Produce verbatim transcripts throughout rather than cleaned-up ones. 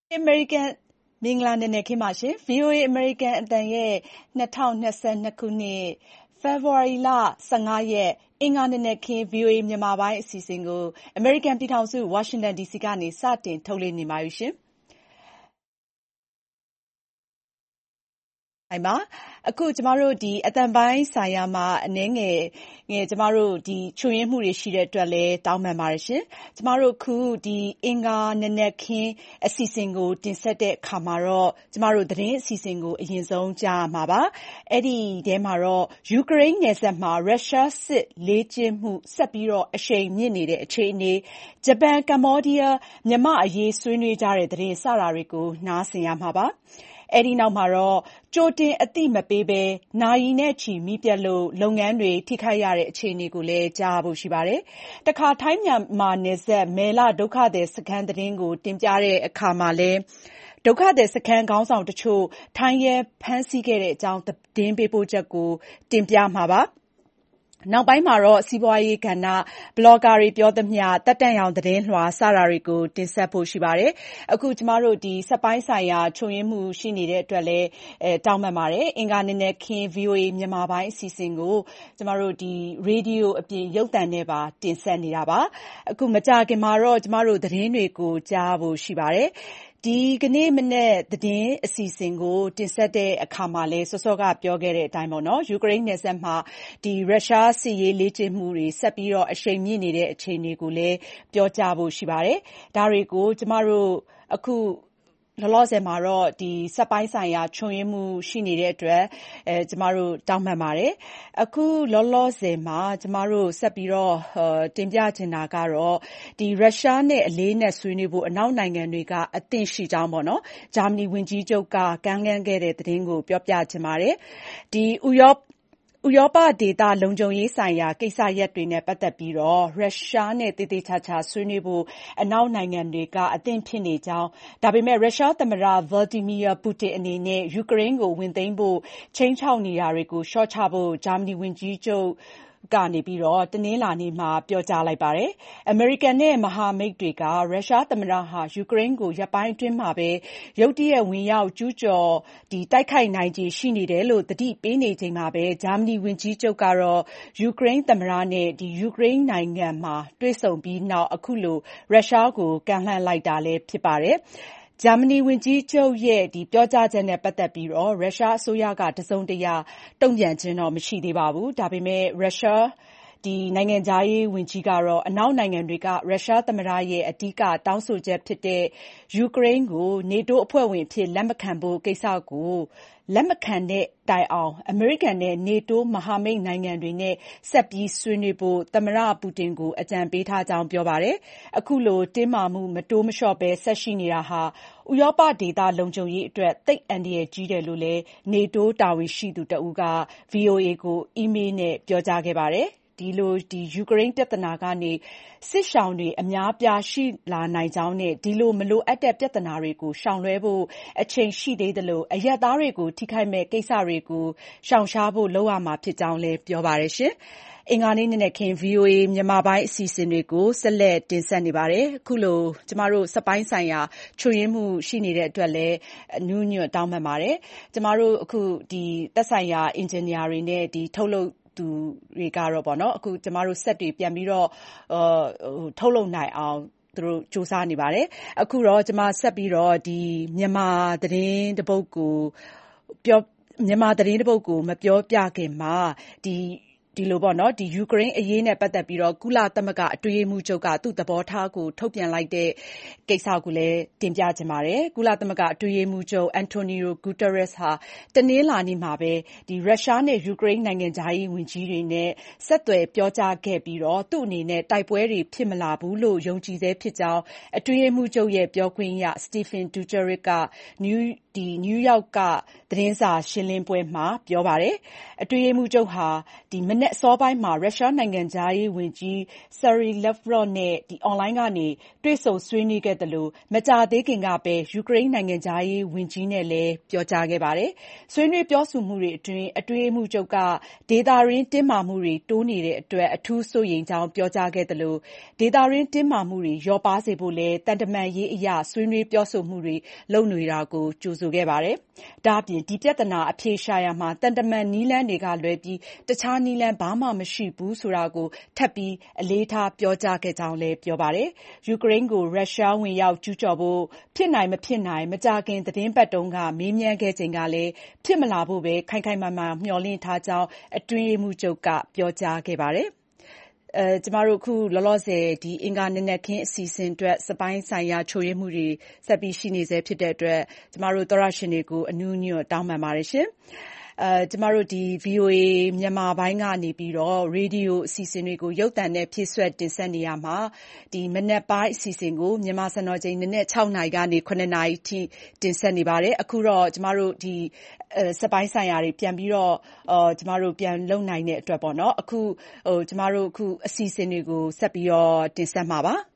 အမေရိကန်မင်္ဂလာနံနက်ခင်းပါရှင်။ ဗွီအိုအေအမေရိကန်အသံရဲ့နှစ်ထောင်နှစ်၂ခုနှစ်ဖေဖော်ဝါရီလ၁၅ရက်အင်္ဂါနံနက်ခင်း ဗွီအိုအေမြန်မာပိုင်းအစီအစဉ်ကိုအမေရိကန်ပြည်ထောင်စုဝါရှင်တန်ဒီစီကနေစတင်ထုတ်လွှင့်နေပါပြီရှင်။အခုကျမတို့ဒီအသံပိုင်းဆိုင်ရာမှာအနည်းငယ်ငယ်ကျမတို့ဒီချွတ်ယွင်းမှုတွေရှိတဲ့အတွက်လည်းတောင်းပန်ပါတယ်ရှင်။ကျမတို့ခုဒီအင်္ဂါနံနက်ခင်းအစီအစဉ်ကိုတင်ဆက်တဲ့အခါမှာတော့ကျမတို့သတင်းအစီအစဉ်ကိုအရင်ဆုံးကြားရမှာပါ။အဲ့ဒီထဲမှာတော့ယူကရိန်းနယ်စပ်မှာရုရှားစစ်လေ့ကျင့်မှုဆက်ပြီးတော့အရှိန်မြင့်နေတဲ့အခြေအနေ၊ဂျပန်ကမ္ဘောဒီးယားမြန်မာ့အရေးဆွေးနွေးကြတဲ့သတင်းစတာတွေကိုနားဆင်ရမှာပါ။အဲဒီနောက်မှာတော့ကြိုတင်အသိမပေးဘဲနာရီနဲ့ချီမီးပြတ်လို့လုပ်ငန်းတွေထိခိုက်ရတဲ့အခြေအနေကိုလည်းကြားရဖို့ရှိပါတယ်။တခါထိုင်းမြန်မာနယ်စပ်မယ်လဒုက္ခသည်စခန်းသတင်းကိုတင်ပြတဲ့အခါမှာလည်းဒုက္ခသည်စခန်းခေါင်းဆောင်တချို့ထိုင်းရဲဖမ်းဆီးခဲ့တဲ့အကြောင်းသတင်းပေးပို့ချက်ကိုတင်ပြမှာပါ။နောက်ပိုင်းမှာတော့စီးပွားရေးကဏ္ဍ၊ဘလော့ဂါတွေပြောသမျှ၊သက်တမ်းရောင်သတင်းလွှာစတာတွေကိုတင်ဆက်ဖို့ရှိပါတယ်။အခုကျမတို့ဒီစက်ပိုင်းဆိုင်ရာချွတ်ယွင်းမှုရှိနေတဲ့အတွက်လည်းတောင်းပန်ပါတယ်။အင်္ဂါနံနက်ခင်း ဗွီအိုအေမြန်မာပိုင်းအစီအစဉ်ကိုကျမတို့ဒီရေဒီယိုအပြင်ရုပ်သံနဲ့ပါတင်ဆက်နေတာပါ။အခုမကြာခင်မှာတော့ကျမတို့သတင်းတွေကိုကြားဖို့ရှိပါတယ်။ဒီကနေ့မနက်သတင်းအစီအစဉ်ကိုတင်ဆက်တဲ့အခါမှာလည်းစောစောကပြောခဲ့တဲ့အတိုင်းပေါ့နော်ယူကရိန်းနယ်စပ်မှာဒီရုရှားစစ်ရေးလေ့ကျင့်မှုတွေဆက်ပြီးတော့အရှိန်မြင့်နေတဲ့အခြေအနေကိုလည်းပြောကြားဖို့ရှိပါတယ်။ဒါတွေကိုကျမတို့အခုလောလောဆယ်မှာတော့ဒီစက်ပိုင်းဆိုင်ရာချွတ်ယွင်းမှုရှိနေတဲ့အတွက်အဲကျမတို့တောင်းပန်ပါတယ်။အခုလောလောဆယ်မှာကျမတို့ဆက်ပြီးတော့တင်ပြချင်တာကတော့ဒီရုရှားနဲ့အလေးနက်ဆွေးနွေးဖို့အနောက်နိုင်ငံတွေကအသင့်ရှိကြောင်းပေါ့နော်။ဂျာမနီဝန်ကြီးချုပ်ကကမ်းလှမ်းခဲ့တဲ့သတင်းကိုပြောပြချင်ပါတယ်။ဒီဥရောဥရောပဒေသလုံခြုံရေးဆိုင်ရာကိစ္စရပ်တွေနဲ့ပတ်သက်ပြီးတော့ရုရှားနဲ့သေသေချာချာဆွေးနွေးဖို့အနောက်နိုင်ငံတွေကအသင့်ဖြစ်နေကြောင်းဒါပေမဲ့ရုရှားသမ္မတဗလာဒီမီယာပူတင်အနေနဲ့ယူကရိန်းကိုဝင်သိမ်းဖို့ခြိမ်းခြောက်နေတာတွေကိုလျှော့ချဖို့ဂျာမနီဝန်ကြီးချုပ်ကနေပြီးတော့တနင်္လာနေ့မှာပြောကြားလိုက်ပါတယ်။အမေရိကန်နဲ့မဟာမိတ်တွေကရုရှားသမ္မတဟာယူကရိန်းကိုရက်ပိုင်းအတွင်းမှာပဲရုတ်တရက်ဝင်ရောက်ကျူးကျော်ဒီတိုက်ခိုက်နိုင်ခြေရှိနေတယ်လို့သတိပေးနေချိန်မှာပဲဂျာမနီဝန်ကြီးချုပ်ကတော့ယူကရိန်းသမ္မတနဲ့ဒီယူကရိန်းနိုင်ငံမှာတွေ့ဆုံပြီးနောက်အခုလိုရုရှားကိုကမ်းလှမ်းလိုက်တာလည်းဖြစ်ပါတယ်။ဂျာမနီဝန်ကြီးချုပ်ရဲ့ဒီပြောကြားချက်နဲ့ပတ်သက်ပြီးတော့ရုရှားအစိုးရကတစုံတရာတုံ့ပြန်ခြင်းတော့မရှိသေးပါဘူး။ဒါပေမဲ့ရုရှားဒီနိုင်ငံခြားရေးဝန်ကြီးကတော့အနောက်နိုင်ငံတွေကရုရှားသမ္မတရဲ့အဓိကတောင်းဆိုချက်ဖြစ်တဲ့ယူကရိန်းကိုနေတိုးအဖွဲ့ဝင်အဖြစ်လက်မခံဖို့ကိစ္စကိုလက်မခံတဲ့တိုင်အောင်အမေရိကန်နဲ့နေတိုးမဟာမိတ်နိုင်ငံတွေနဲ့ဆက်ပြီးဆွေးနွေးဖို့သမ္မတပူတင်ကိုအကြံပေးထားကြောင်းပြောပါတယ်။အခုလိုတင်းမာမှုမတိုးမလျှော့ပဲဆက်ရှိနေတာဟာဥရောပဒေသလုံခြုံရေးအတွက်သိပ်အန္တရာယ်ကြီးတယ်လို့လည်းနေတိုးတာဝန်ရှိသူတဦးက ဗွီအိုအေကိုအီးမေးလ်နဲ့ပြောကြားခဲ့ပါတယ်။ဒီလိုဒီယူကရိန်းပြဿနာကနေစစ်ရှောင်တွေအများအပြားရှိလာနိုင်ကြောင်းနဲ့ဒီလိုမလိုအပ်တဲ့ပြဿနာတွေကိုရှောင်လွှဲဖို့အချိန်ရှိသေးသလိုအရပ်သားတွေကိုထိခိုက်မဲ့ကိစ္စတွေကိုရှောင်ရှားဖို့လုပ်ရမှာဖြစ်ကြောင်းလည်းပြောပါတယ်ရှင်။အင်္ဂါနေ့နံနက်ခင်း ဗွီအိုအေမြန်မာပိုင်းအစီအစဉ်တွေကိုဆက်လက်တင်ဆက်နေပါတယ်။အခုလိုကျမတို့စက်ပိုင်းဆိုင်ရာချွတ်ယွင်းမှုရှိနေတဲ့အတွက်လည်းအနူးညွတ်တောင်းပန်ပါတယ်။ကျမတို့အခုဒီသက်ဆိုင်ရာအင်ဂျင်နီယာတွေနဲ့ဒီထုတ်လုပ်သူတွေကတော့ပေါ့နော်အခုကျမတို့ဆက်တွေပြန်ပြီးတော့ထုတ်လုပ်နိုင်အောင်သူတို့စူးစမ်းနေပါတယ်။အခုတော့ကျမဆက်ပြီးတော့ဒီမြန်မာသတင်းတပုတ်ကိုပြောမြန်မာသတင်းတပုတ်ကိုမပြောပြခင်မှာဒီဒီလိုပေါ့နော်ဒီယူကရိန်းအရေးနဲ့ပတ်သက်ပြီးတော့ကုလသမဂ္ဂအတွင်းရေးမှူးချုပ်ကသူ့သဘောထားကိုထုတ်ပြန်လိုက်တဲ့ကိစ္စကိုလည်းတင်ပြချင်ပါတယ်။ကုလသမဂ္ဂအတွင်းရေးမှူးချုပ်အန်တိုနီယိုဂူတာရက်စ်ဟာတနင်္လာနေ့မှာပဲဒီရုရှားနဲ့ယူကရိန်းနိုင်ငံခြားရေးဝန်ကြီးတွေနဲ့ဆက်သွယ်ပြောကြားခဲ့ပြီးတော့သူ့အနေနဲ့တိုက်ပွဲတွေဖြစ်မလာဘူးလို့ယုံကြည်သေးဖြစ်ကြောင်းအတွင်းရေးမှူးချုပ်ရဲ့ပြောခွင့်ရစတီဖင်ဒူဂျာရစ်ကနယူးဒီနယူးယောက်ကသတင်းစာရှင်းလင်းပွဲမှာပြောပါတယ်။အတွင်းရေးမှူးချုပ်ဟာဒီမနက်နက်အစောပိုင်းမှာရုရှားနိုင်ငံခြားရေးဝန်ကြီး Sergey Lavrov နဲ့အွန်လိုင်းကနေတွေ့ဆုံဆွေးနွေးခဲ့သလိုမကြာသေးခင်ကပဲယူကရိန်းနိုင်ငံခြားရေးဝန်ကြီးနဲ့လည်းပြောကြားခဲ့ပါတယ်။ဆွေးနွေးပြောဆိုမှုတွေအတွင်းအတွင်းရေးမှူးချုပ်ကဒေသတွင်းတင်းမာမှုတွေတိုးနေတဲ့အတွက်အထူးစိုးရိမ်ကြောင်းပြောကြားခဲ့သလိုဒေသတွင်းတင်းမာမှုတွေလျော့ပါးစေဖို့လည်းသံတမန်ရေးအရဆွေးနွေးပြောဆိုမှုတွေလုပ်နေတာကိုကြိုဆိုခဲ့ပါတယ်။ဒါ့အပြင်ဒီပြဿနာအဖြေရှာရာမှာသံတမန်နည်းလမ်းတွေကလွဲပြီးတခြားနည်းလမ်းဘာမှမရှိဘူးဆိုတာကိုထပ်ပြီးအလေးထားပြောကြားခဲ့ကြောင်းလည်းပြောပါတယ်။ယူကရိန်းကိုရုရှားဝင်ရောက်ကျူးကျော်ဖို့ဖြစ်နိုင်မဖြစ်နိုင်မကြာခင်သီတင်းပတ်တုန်းကမေးမြန်းခဲ့ချိန်ကလည်းဖြစ်မလာဖို့ပဲခိုင်ခိုင်မာမာမျှော်လင့်ထားကြောင်းအတွင်းရေးမှူးချုပ်ကပြောကြားခဲ့ပါတယ်။အဲကျမတို့အခုလောလောဆယ်ဒီအင်္ဂါနံနက်ခင်းအစီအစဉ်အတွက်စပိုင်းဆိုင်ရာချို့ယွင်းမှုတွေဆက်ပြီးရှိနေဆဲဖြစ်တဲ့အတွက်ကျမတို့သောရရှင်တွေကိုအနူးညွတ်တောင်းပန်ပါတယ်ရှင်။အဲကျမတို့ဒီ ဗွီအိုအေ မြန်မာပိုင်းကနေပြီးတော့ရေဒီယိုအစီအစဉ်တွေကိုရုပ်သံနဲ့ဖြည့်ဆွတ်တင်ဆက်နေရမှာဒီမနက်ပိုင်းအစီအစဉ်ကိုမြန်မာစံတော်ချိန်နနက်၆နာရီကနေ၇နာရီထိတင်ဆက်နေပါတယ်။အခုတော့ကျမတို့ဒီအဲစပိုင်းဆိုင်ရာတွေပြန်ပြီးတော့အော်ကျမတို့ပြန်လုံနိုင်တဲ့အတွက်ပေါ့နော်အခုဟိုကျမတို့အခုအစီအစဉ်တွေကိုဆက်ပြီးတော့တင်ဆက်မှာပါ။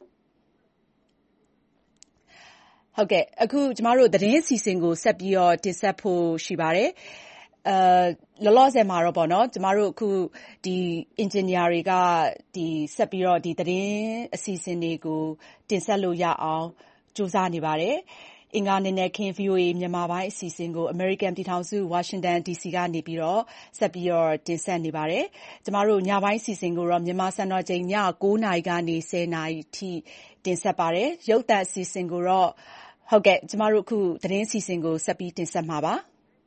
ဟုတ်ကဲ့အခုကျမတို့သတင်းအစီအစဉ်ကိုဆက်ပြီးတော့တင်ဆက်ဖို့ရှိပါတယ်။အဲလောလောဆယ်မှာတော့ပေါ့နော်ကျမတို့အခုဒီအင်ဂျင်နီယာတွေကဒီဆက်ပြီးတော့ဒီသတင်းအစီအစဉ်တွေကိုတင်ဆက်လို့ရအောင်ကြိုးစားနေပါတယ်။အင်္ဂါနံနက်ခင်း ဗွီအိုအေ မြန်မာပိုင်းအစီအစဉ်ကိုအမေရိကန်ပြည်ထောင်စုဝါရှင်တန် ဒီစီ ကနေပြီးတော့ဆက်ပြီးတော့တင်ဆက်နေပါတယ်။ကျမတို့ညပိုင်းအစီအစဉ်ကိုတော့မြန်မာစံတော်ချိန်ည၉နာရီကနေ၁၀နာရီထိတင်ဆက်ပါတယ်။ရုပ်သံအစီအစဉ်ကိုတော့ဟုတ်ကဲ့ကျမတို့အခုသတင်းအစီအစဉ်ကိုဆက်ပြီးတင်ဆက်မှာပါ။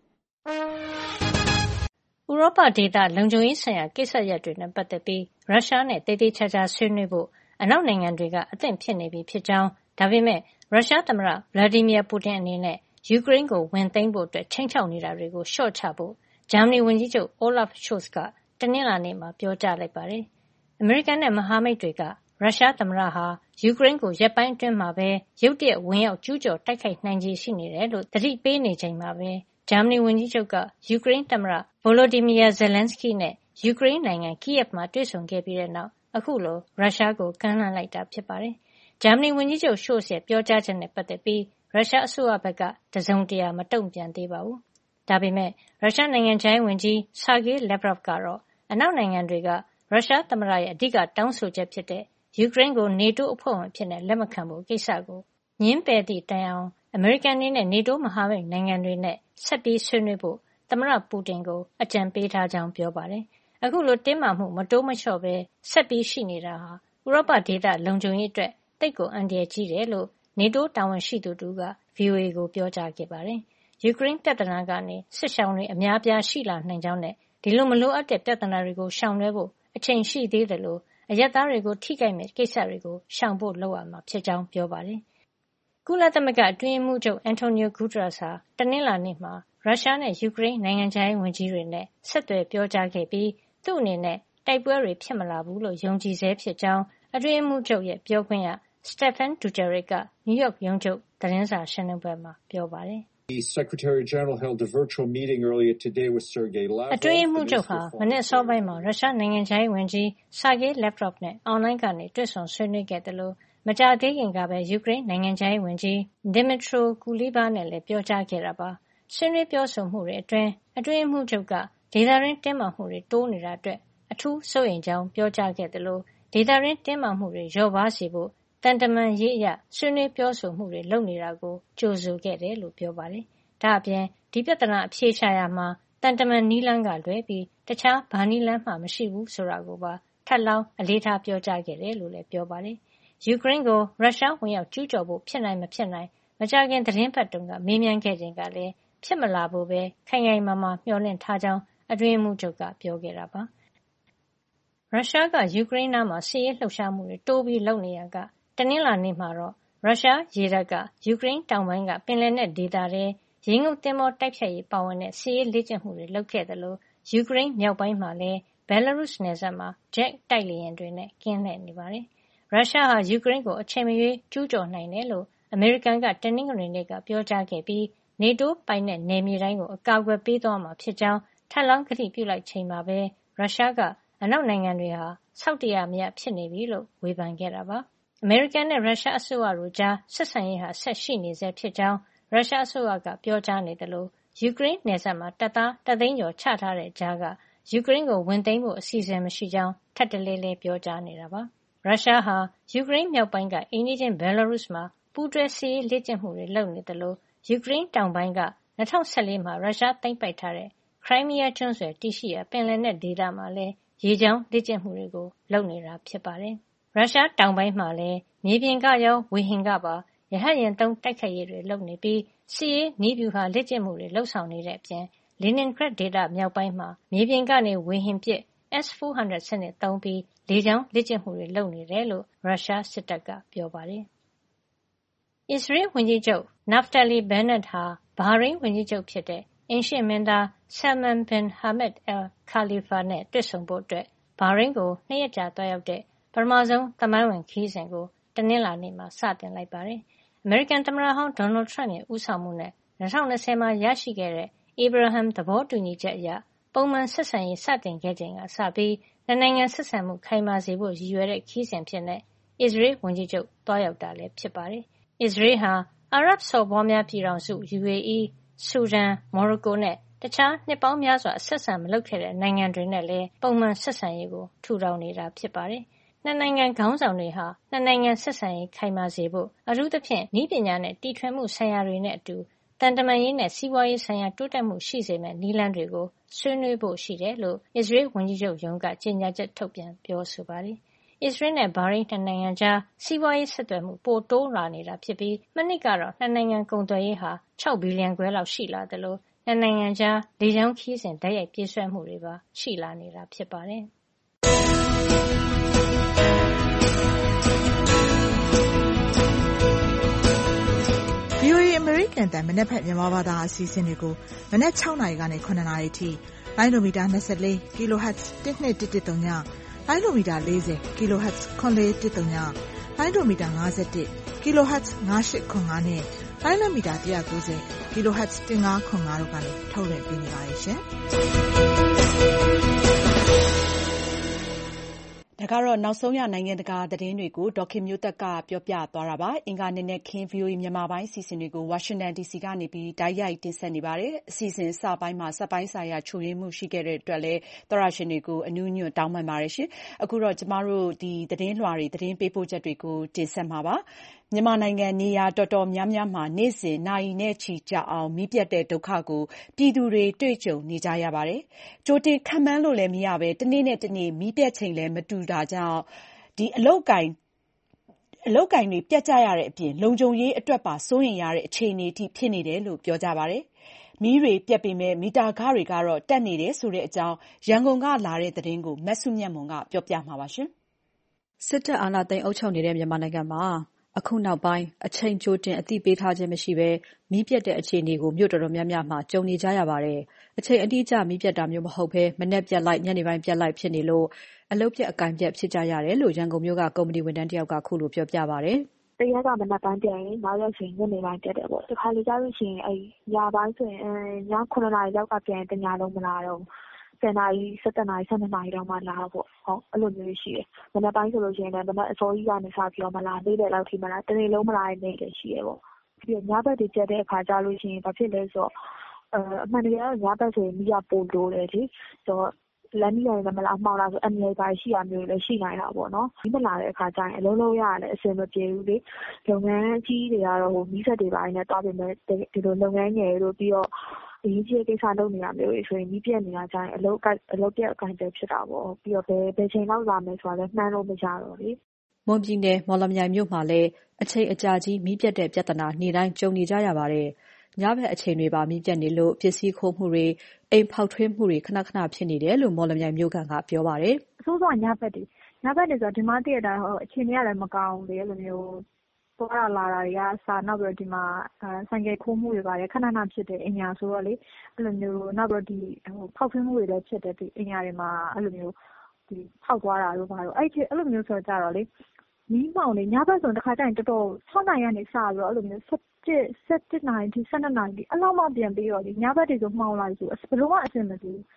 ဥရောပဒေသလုံခြုံရေးဆိုင်ရာကိစ္စရပ်တွေနဲ့ပတ်သက်ပြီးရုရှားနဲ့သေသေးချာချာဆွေးနွေးဖို့အနောက်နိုင်ငံတွေကအသင့်ဖြစ်နေပြီဖြစ်ကြောင်းဒါပေမဲ့ရုရှားသမ္မတဗလာဒီမီယာပူတင်အနေနဲ့ယူကရိန်းကိုဝင်သိမ်းဖို့အတွက်ချိန်ချောက်နေတာတွေကိုလျှော့ချဖို့ဂျာမနီဝန်ကြီးချုပ် Olaf Scholz ကတနင်္လာနေ့မှာပြောကြားလိုက်ပါတယ်။အမေရိကန်နဲ့မဟာမိတ်တွေကရုရှားသမ္မတဟာယူကရိန်းကိုရက်ပိုင်းအတွင်းမှာပဲရုတ်တရက်ဝင်ရောက်ကျူးကျော်တိုက်ခိုက်နိုင်ခြေရှိနေတယ်လို့သတိပေးနေချိန်မှာပဲဂျာမနီဝန်ကြီးချုပ်ကယူကရိန်းသမ္မတ Volodymyr Zelensky နဲ့ယူကရိန်းနိုင်ငံ Kyiv မှာတွေ့ဆုံခဲ့ပြီးတဲ့နောက်အခုလိုရုရှားကိုကမ်းလှမ်းလိုက်တာဖြစ်ပါတယ်။ဂျာမနီဝန်ကြီးချုပ် Scholz ရဲ့ပြောကြားချက်နဲ့ပတ်သက်ပြီးရုရှားအစိုးရဘက်ကတစုံတရာမတုံ့ပြန်သေးပါဘူး။ဒါပေမဲ့ရုရှားနိုင်ငံခြားရေးဝန်ကြီး Sergey Lavrov ကတော့အနောက်နိုင်ငံတွေကရုရှားသမ္မတရဲ့အဓိကတောင်းဆိုချက်ဖြစ်တဲ့ယူကရိန်းကို NATO အဖွဲ့ဝင်အဖြစ်လက်မခံဖို့ကိစ္စကိုငြင်းပယ်သည့်တိုင်အောင်အမေရိကန်အနေနဲ့ NATO မဟာမိတ်နိုင်ငံတွေနဲ့ဆက်ပြီးဆွေးနွေးဖို့သမ္မတပူတင်ကိုအကြံပေးထားကြောင်းပြောပါတယ်။အခုလိုတင်းမာမှုမတိုးမလျှော့ပဲဆက်ပြီးရှိနေတာဟာဥရောပဒေသလုံခြုံရေးအတွက်သိပ်ကိုအန္တရာယ်ကြီးတယ်လို့ NATO တာဝန်ရှိသူတူက VOA ကိုပြောကြားခဲ့ပါတယ်။ယူကရိန်းပြဿနာကနေစစ်ရှောင်တွေအများအပြားရှိလာနိုင်ကြောင်းနဲ့ဒီလိုမလိုအပ်တဲ့ပြဿနာတွေကိုရှောင်လွှဲဖို့အချိန်ရှိသေးတယ်လို့အရပ်သားတွေကိုထိခိုက်မဲ့ကိစ္စတွေကိုရှောင်ဖို့လုပ်ရမှာဖြစ်ကြောင်းပြောပါတယ်။ကုလသမဂ္ဂအတွင်းရေးမှူးချုပ်အန်တိုနီယိုဂူတရက်စ်ဟာတနင်္လာနေ့မှာရုရှားနဲ့ယူကရိန်းနိုင်ငံခြားရေးဝန်ကြီးတွေနဲ့ဆက်သွယ်ပြောကြားခဲ့ပြီးသူ့အနေနဲ့တိုက်ပွဲတွေဖြစ်မလာဘူးလို့ယုံကြည်ဆဲဖြစ်ကြောင်းအတွင်းရေးမှူးချုပ်ရဲ့ပြောခွင့်ရ Stéphane Dujarric ကနယူးယောက်ရုံးချုပ်သတင်းစာရှင်းလင်းပွဲမှာပြောပါတယ်။ The Secretary General held a virtual meeting earlier today with Sergey Lavrov. အတွင်းရေးမှူးချုပ်ဟာမနေ့အစောပိုင်းမှာရုရှားနိုင်ငံခြားရေးဝန်ကြီး Sergey Lavrov နဲ့အွန်လိုင်းကနေတွေ့ဆုံဆွေးနွေးခဲ့တယ်လို့မကြာသေးခင်ကပဲယူကရိန်းနိုင်ငံခြားရေးဝန်ကြီး Dmytro Kuleba နဲ့လည်းပြောကြားခဲ့တာပါ။ဆွေးနွေးပြောဆိုမှုတွေအတွင်းအတွင်းရေးမှူးချုပ်ကဒေသတွင်းတင်းမာမှုတွေတိုးနေတာအတွက်အထူးစိုးရိမ်ကြောင်းပြောကြားခဲ့တယ်လို့ဒေသတွင်းတင်းမာမှုတွေလျော့ပါးစေဖို့တန်တမန်ရေးအရဆွေးနွေးပြောဆိုမှုတွေလုပ်နေတာကိုကြိုဆိုခဲ့တယ်လို့ပြောပါတယ်။ဒါ့အပြင်ဒီပြဿနာအဖြေရှာရာမှာတန်တမန်နီးလန်းကလွဲပြီးတခြားဘာနီးလန်းမှမရှိဘူးဆိုတာကိုပါထပ်လောင်းအလေးထားပြောကြားခဲ့တယ်လို့လည်းပြောပါတယ်။ယူကရိန်းကိုရုရှားဝင်ရောက်ကျူးကျော်ဖို့ဖြစ်နိုင်မဖြစ်နိုင်မကြာခင်သတင်းပတ်တုန်းကမေးမြန်းခဲ့ချိန်ကလည်းဖြစ်မလာဖို့ပဲခိုင်ခိုင်မာမာမျှော်လင့်ထားကြောင်းအတွင်းရေးမှူးချုပ်ကပြောခဲ့တာပါ။ရုရှားကယူကရိန်းနားမှာစစ်ရေးလှုပ်ရှားမှုတွေတိုးပြီးလုပ်နေရကတနင်္လာနေ့မှာတော့ရုရှားရေတပ်ကယူကရိန်းတောင်ပိုင်းကပင်လယ်နက်ဒေသထဲရေငုပ်သင်္ဘောတိုက်ဖြတ်ရေးပါဝင်တဲ့စစ်ရေးလေ့ကျင့်မှုတွေလုပ်ခဲ့တယ်လို့ယူကရိန်းမြောက်ပိုင်းမှာလည်းဘယ်လာရုစ်နယ်စပ်မှာဂျက်တိုက်လေယာဉ်တွေနဲ့ကင်းလှည့်နေပါတယ်။ရုရှားဟာယူကရိန်းကိုအချိန်မရွေးကျူးကျော်နိုင်တယ်လို့အမေရိကန်ကတနင်္ဂနွေနေ့ကပြောကြားခဲ့ပြီး NATO ပိုင်တဲ့နယ်မြေတိုင်းကိုအကာအကွယ်ပေးသွားမှာဖြစ်ကြောင်းထပ်လောင်းကတိပြုလိုက်ချိန်မှာပဲရုရှားကအနောက်နိုင်ငံတွေဟာဆောက်တရားမရဖြစ်နေပြီလို့ဝေဖန်ခဲ့တာပါ။ အမေရိကန်နဲ့ရုရှားအစိုးရတို့ကြားဆက်ဆံရေးဟာဆက်ရှိနေဆဲဖြစ်ကြောင်းရုရှားအစိုးရကပြောကြားနေတယ်လို့ယူကရိန်းနယ်စပ်မှာတပ်သားတသိန်းကျော်ချထားတဲ့ကြားကယူကရိန်းကိုဝင်သိမ်းဖို့အစီအစဉ်မရှိကြောင်းထပ်တလဲလဲပြောကြားနေတာပါ။ရုရှားဟာယူကရိန်းမြောက်ပိုင်းကအိမ်နီးချင်းဘယ်လာရုစ်မှာပူးတွဲစစ်ရေးလေ့ကျင့်မှုတွေလုပ်နေတယ်လို့ယူကရိန်းတောင်ပိုင်းက၂၀၁၄မှာရုရှားသိမ်းပိုက်ထားတဲ့ခရိုင်းမီးယားကျွန်းဆွယ်တည်ရှိရာပင်လယ်နက်ဒေသမှာလည်းရေကြောင်းလေ့ကျင့်မှုတွေကိုလုပ်နေတာဖြစ်ပါတယ်။ရုရှားတောင်ပိုင်းမှာလည်းမြေပြင်ကရောဝေဟင်ကပါရဟတ်ယာဉ်သုံးတိုက်ခိုက်ရေးတွေလုပ်နေပြီးစစ်ရေးနည်းဗျူဟာလေ့ကျင့်မှုတွေလုပ်ဆောင်နေတဲ့အပြင်လီနင်ဂရတ်ဒေသမြောက်ပိုင်းမှာမြေပြင်ကနေဝေဟင်ပစ် S ၄၀၀ စနစ်သုံးပြီးလေကြောင်းလေ့ကျင့်မှုတွေလုပ်နေတယ်လို့ရုရှားစစ်တပ်ကပြောပါတယ်။အစ္စရေးဝန်ကြီးချုပ် Naftali Bennett ဟာဘာရိန်းဝန်ကြီးချုပ်ဖြစ်တဲ့အိမ်ရှေ့မင်းသား Salman bin Hamad Al Khalifa နဲ့တွေ့ဆုံဖို့အတွက်ဘာရိန်းကိုနှစ်ရက်ကြာသွားရောက်တဲ့ပထမဆုံးသမိုင်းဝင်ခရီးစဉ်ကိုတနင်္လာနေ့မှာစတင်လိုက်ပါတယ်။အမေရိကန်သမ္မတဟောင်းဒေါ်နယ်ထရမ့်ရဲ့ဦးဆောင်မှုနဲ့၂၀၂၀မှာရရှိခဲ့တဲ့ Abraham သဘောတူညီချက်အရပုံမှန်ဆက်ဆံရေးစတင်ခဲ့ချိန်ကစပြီးနှစ်နိုင်ငံဆက်ဆံမှုခိုင်မာစေဖို့ရည်ရွယ်တဲ့ခရီးစဉ်ဖြစ်တဲ့အစ္စရေးဝန်ကြီးချုပ်သွားရောက်တာလည်းဖြစ်ပါတယ်။အစ္စရေးဟာအာရပ်စော်ဘွားများပြည်ထောင်စု ယူအေအီး ဆူဒန်၊မော်ရိုကိုနဲ့တခြားနှစ်ပေါင်းများစွာအဆက်အဆံမလုပ်ခဲ့တဲ့နိုင်ငံတွေနဲ့လည်းပုံမှန်ဆက်ဆံရေးကိုထူထောင်နေတာဖြစ်ပါတယ်။နှစ်နိုင်ငံခေါင်းဆောင်တွေဟာနှစ်နိုင်ငံဆက်ဆံရေးခိုင်မာစေဖို့အထူးသဖြင့်နည်းပညာနဲ့တီထွင်မှုဆိုင်ရာတွေနဲ့အတူသံတမန်ရေးနဲ့စီးပွားရေးဆိုင်ရာတိုးတက်မှုရှိစေမယ့်နည်းလမ်းတွေကိုဆွေးနွေးဖို့ရှိတယ်လို့အစ္စရေးဝန်ကြီးချုပ်ရုံးကကြေညာချက်ထုတ်ပြန်ပြောဆိုပါတယ်။အစ္စရေးနဲ့ဘာရိန်းနှစ်နိုင်ငံကြားစီးပွားရေးဆက်သွယ်မှုပိုတိုးလာနေတာဖြစ်ပြီးမနှစ်ကတော့နှစ်နိုင်ငံကုန်သွယ်ရေးဟာ၆ဘီလီယံခွဲလောက်ရှိလာသလိုနှစ်နိုင်ငံကြားလေကြောင်းခရီးစဉ်တိုက်ရိုက်ပြေးဆွဲမှုတွေပါရှိလာနေတာဖြစ်ပါတယ်။ဗွီအိုအေ American တန်မနက်ဖြန်မြန်မာဘာသာအစီအစဉ်တွေကိုမနက်၆နာရီကနေ၇နာရီထိလိုင်းဒိုမီတာ၂၄ kHz တစ်နှစ်တစ်တစ်သုံးညလိုင်းဒိုမီတာ၄၀ kHz ခွန်လေးတစ်သုံးညလိုင်းဒိုမီတာ၅၁ kHz ၅၈ခွန်၅နဲ့လိုင်းလမီတာ၁၉၀ kHz တစ်၅ခွန်၅တို့ကနေထုတ်လွှင့်ပေးနေပါတယ်ရှင်။ဒါကတော့နောက်ဆုံးရနိုင်ငံတကာသတင်းတွေကိုဒေါ်ခင်မျိုးသက်ကပြောပြသွားတာပါ။အင်္ဂါနေ့နဲ့ခင်း ဗွီအိုအေမြန်မာပိုင်းအစီအစဉ်တွေကိုဝါရှင်တန်ဒီစီကနေပြီးတိုက်ရိုက်တင်ဆက်နေပါတယ်။အစီအစဉ်အစပိုင်းမှာစက်ပိုင်းဆိုင်ရာချို့ယွင်းမှုရှိခဲ့တဲ့အတွက်လည်းသောရရှင်တွေကိုအနူးညွတ်တောင်းပန်ပါတယ်ရှင်။အခုတော့ကျမတို့ဒီသတင်းလွှာတွေသတင်းပေးပို့ချက်တွေကိုတင်ဆက်မှာပါ။မြန်မာနိုင်ငံနေရာတော်တော်များများမှာနေ့စဉ်နာရီနဲ့ချီကြာအောင်မီးပြတ်တဲ့ဒုက္ခကိုပြည်သူတွေတွေ့ကြုံနေကြရပါတယ်။ကြိုတင်ခန့်မှန်းလို့လည်းမရဘဲတနေ့နဲ့တနေ့မီးပြတ်ချိန်လည်းမတူတာကြောင့်ဒီအလုတ်ကင်အလုတ်ကင်တွေပြတ်ကြရတဲ့အပြင်လုံခြုံရေးအတွက်ပါစိုးရင်ရတဲ့အခြေအနေအထိဖြစ်နေတယ်လို့ပြောကြပါတယ်။မီးတွေပြတ်ပေမဲ့မီတာခတွေကတော့တက်နေတယ်ဆိုတဲ့အကြောင်းရန်ကုန်ကလာတဲ့သတင်းကိုမဆုမြတ်မွန်ကပြောပြမှာပါရှင်။စစ်တပ်အာဏာသိမ်းအုပ်ချုပ်နေတဲ့မြန်မာနိုင်ငံမှာအခုနောက်ပိုင်းအချိန်ကြိုတင်အသိပေးထားခြင်းမရှိဘဲမီးပြတ်တဲ့အခြေအနေကိုမြို့တော်တော်များများမှာကြုံနေကြရပါတယ်။အချိန်အတိအကျမီးပြတ်တာမျိုးမဟုတ်ဘဲမနေ့ပြတ်လိုက်ညနေပိုင်းပြတ်လိုက်ဖြစ်နေလို့အလုပ်ပြတ်အကင်ပြတ်ဖြစ်ကြရတယ်လို့ရန်ကုန်မြို့ကကုမ္ပဏီဝန်ထမ်းတယောက်ကခုလိုပြောပြပါတယ်။တရက်ကမနက်ပိုင်းပြတ်ရင်နောက်ရက်ဆိုရင်ညနေပိုင်းပြတ်တယ်ပေါ့။တခါလေကြာလို့ရှိရင်အဲညပိုင်းဆိုရင်ညခုနှစ်နာရီလောက်ကပြန်တညလုံးမလာတော့ဘူး။ဆယ်နာရီ၁၁နာရီ၁၂နာရီတော့မှလာပေါ့။ဟုတ်အဲ့လိုမျိုးရှိတယ်။မနက်ပိုင်းဆိုလို့ရှိရင်လည်းမနက်အစောကြီးကနေစပြီးတော့မလာနေ့လယ်လောက်ထိမလာတနေ့လုံးမလာတဲ့နေ့လည်းရှိရပေါ့။ပြီးတော့ညဘက်တွေကျတဲ့အခါကြာလို့ရှိရင်ဘာဖြစ်လဲဆိုတော့အအမှန်တကယ်တော့ညဘက်ဆိုရင်မိကပိုတိုးတယ်လေ။ဆိုတော့လမ်းမရိုင်လည်းမလားမှောင်လာဆိုအန်ရယ်ပါရှိရမျိုးလည်းရှိနိုင်တာပေါ့နော်။ဒီမလာတဲ့အခါကျရင်အလုံးလုံးရရလည်းအဆင်မပြေဘူးလေ။လုပ်ငန်းကြီးတွေကတော့ဟိုမီးစက်တွေပိုင်းနဲ့တွားပေမဲ့ဒီလိုလုပ်ငန်းငယ်တို့ပြီးတော့အရေးကြီးကိစ္စလုပ်နေတာမျိုးတွေဆိုရင်မီးပြတ်နေတာကြရင်အလုပ်အလုပ်ပြတ်အကန့်အသတ်ဖြစ်တာပေါ့။ပြီးတော့ဘယ်ဘယ်ချိန်လောက်လာမယ်ဆိုတာလည်းမှန်းလို့မရတော့လေ။မွန်ပြည်နယ်မော်လမြိုင်မြို့မှာလည်းအချိန်အကြာကြီးမီးပြတ်တဲ့ပြဿနာနေ့တိုင်းကြုံနေကြရပါတယ်။ညဘက်အချိန်တွေပါမီးပြတ်နေလို့ပစ္စည်းခိုးမှုတွေအိမ်ဖောက်ထွင်းမှုတွေခဏခဏဖြစ်နေတယ်လို့မော်လမြိုင်မြို့ကန်ကပြောပါတယ်။အဆိုးဆုံးညဘက်တွေညဘက်တွေဆိုတော့ဒီမှာတည့်ရတာဟိုအချိန်တွေကလည်းမကောင်းဘူးလေအဲ့လိုမျိုးသွားလာတာတွေကစာနောက်ပြီးတော့ဒီမှာဆိုင်ကယ်ခိုးမှုတွေပါတယ်ခဏခဏဖြစ်တယ်အင်ညာဆိုတော့လေအဲ့လိုမျိုးနောက်ပြီးတော့ဒီဟိုဖောက်ထွင်းမှုတွေလည်းဖြစ်တယ်ဒီအင်ညာတွေမှာအဲ့လိုမျိုးဒီဖောက်သွားတာတို့ဘာလို့အဲ့ဒီအဲ့လိုမျိုးဆိုတော့ကြတော့လေမီးမောင်နေညဘက်ဆိုတစ်ခါကျရင်တော်တော်၆နာရီကနေစပြီးတော့အဲ့လိုမျိုး၁၁နာရီထိ၁၂နာရီထိအဲ့လောက်မှပြန်ပြီးတော့ဒီညဘက်တွေဆိုမှောင်လာပြီဆိုဘယ်လိုမှအဆင်မပြေဘူး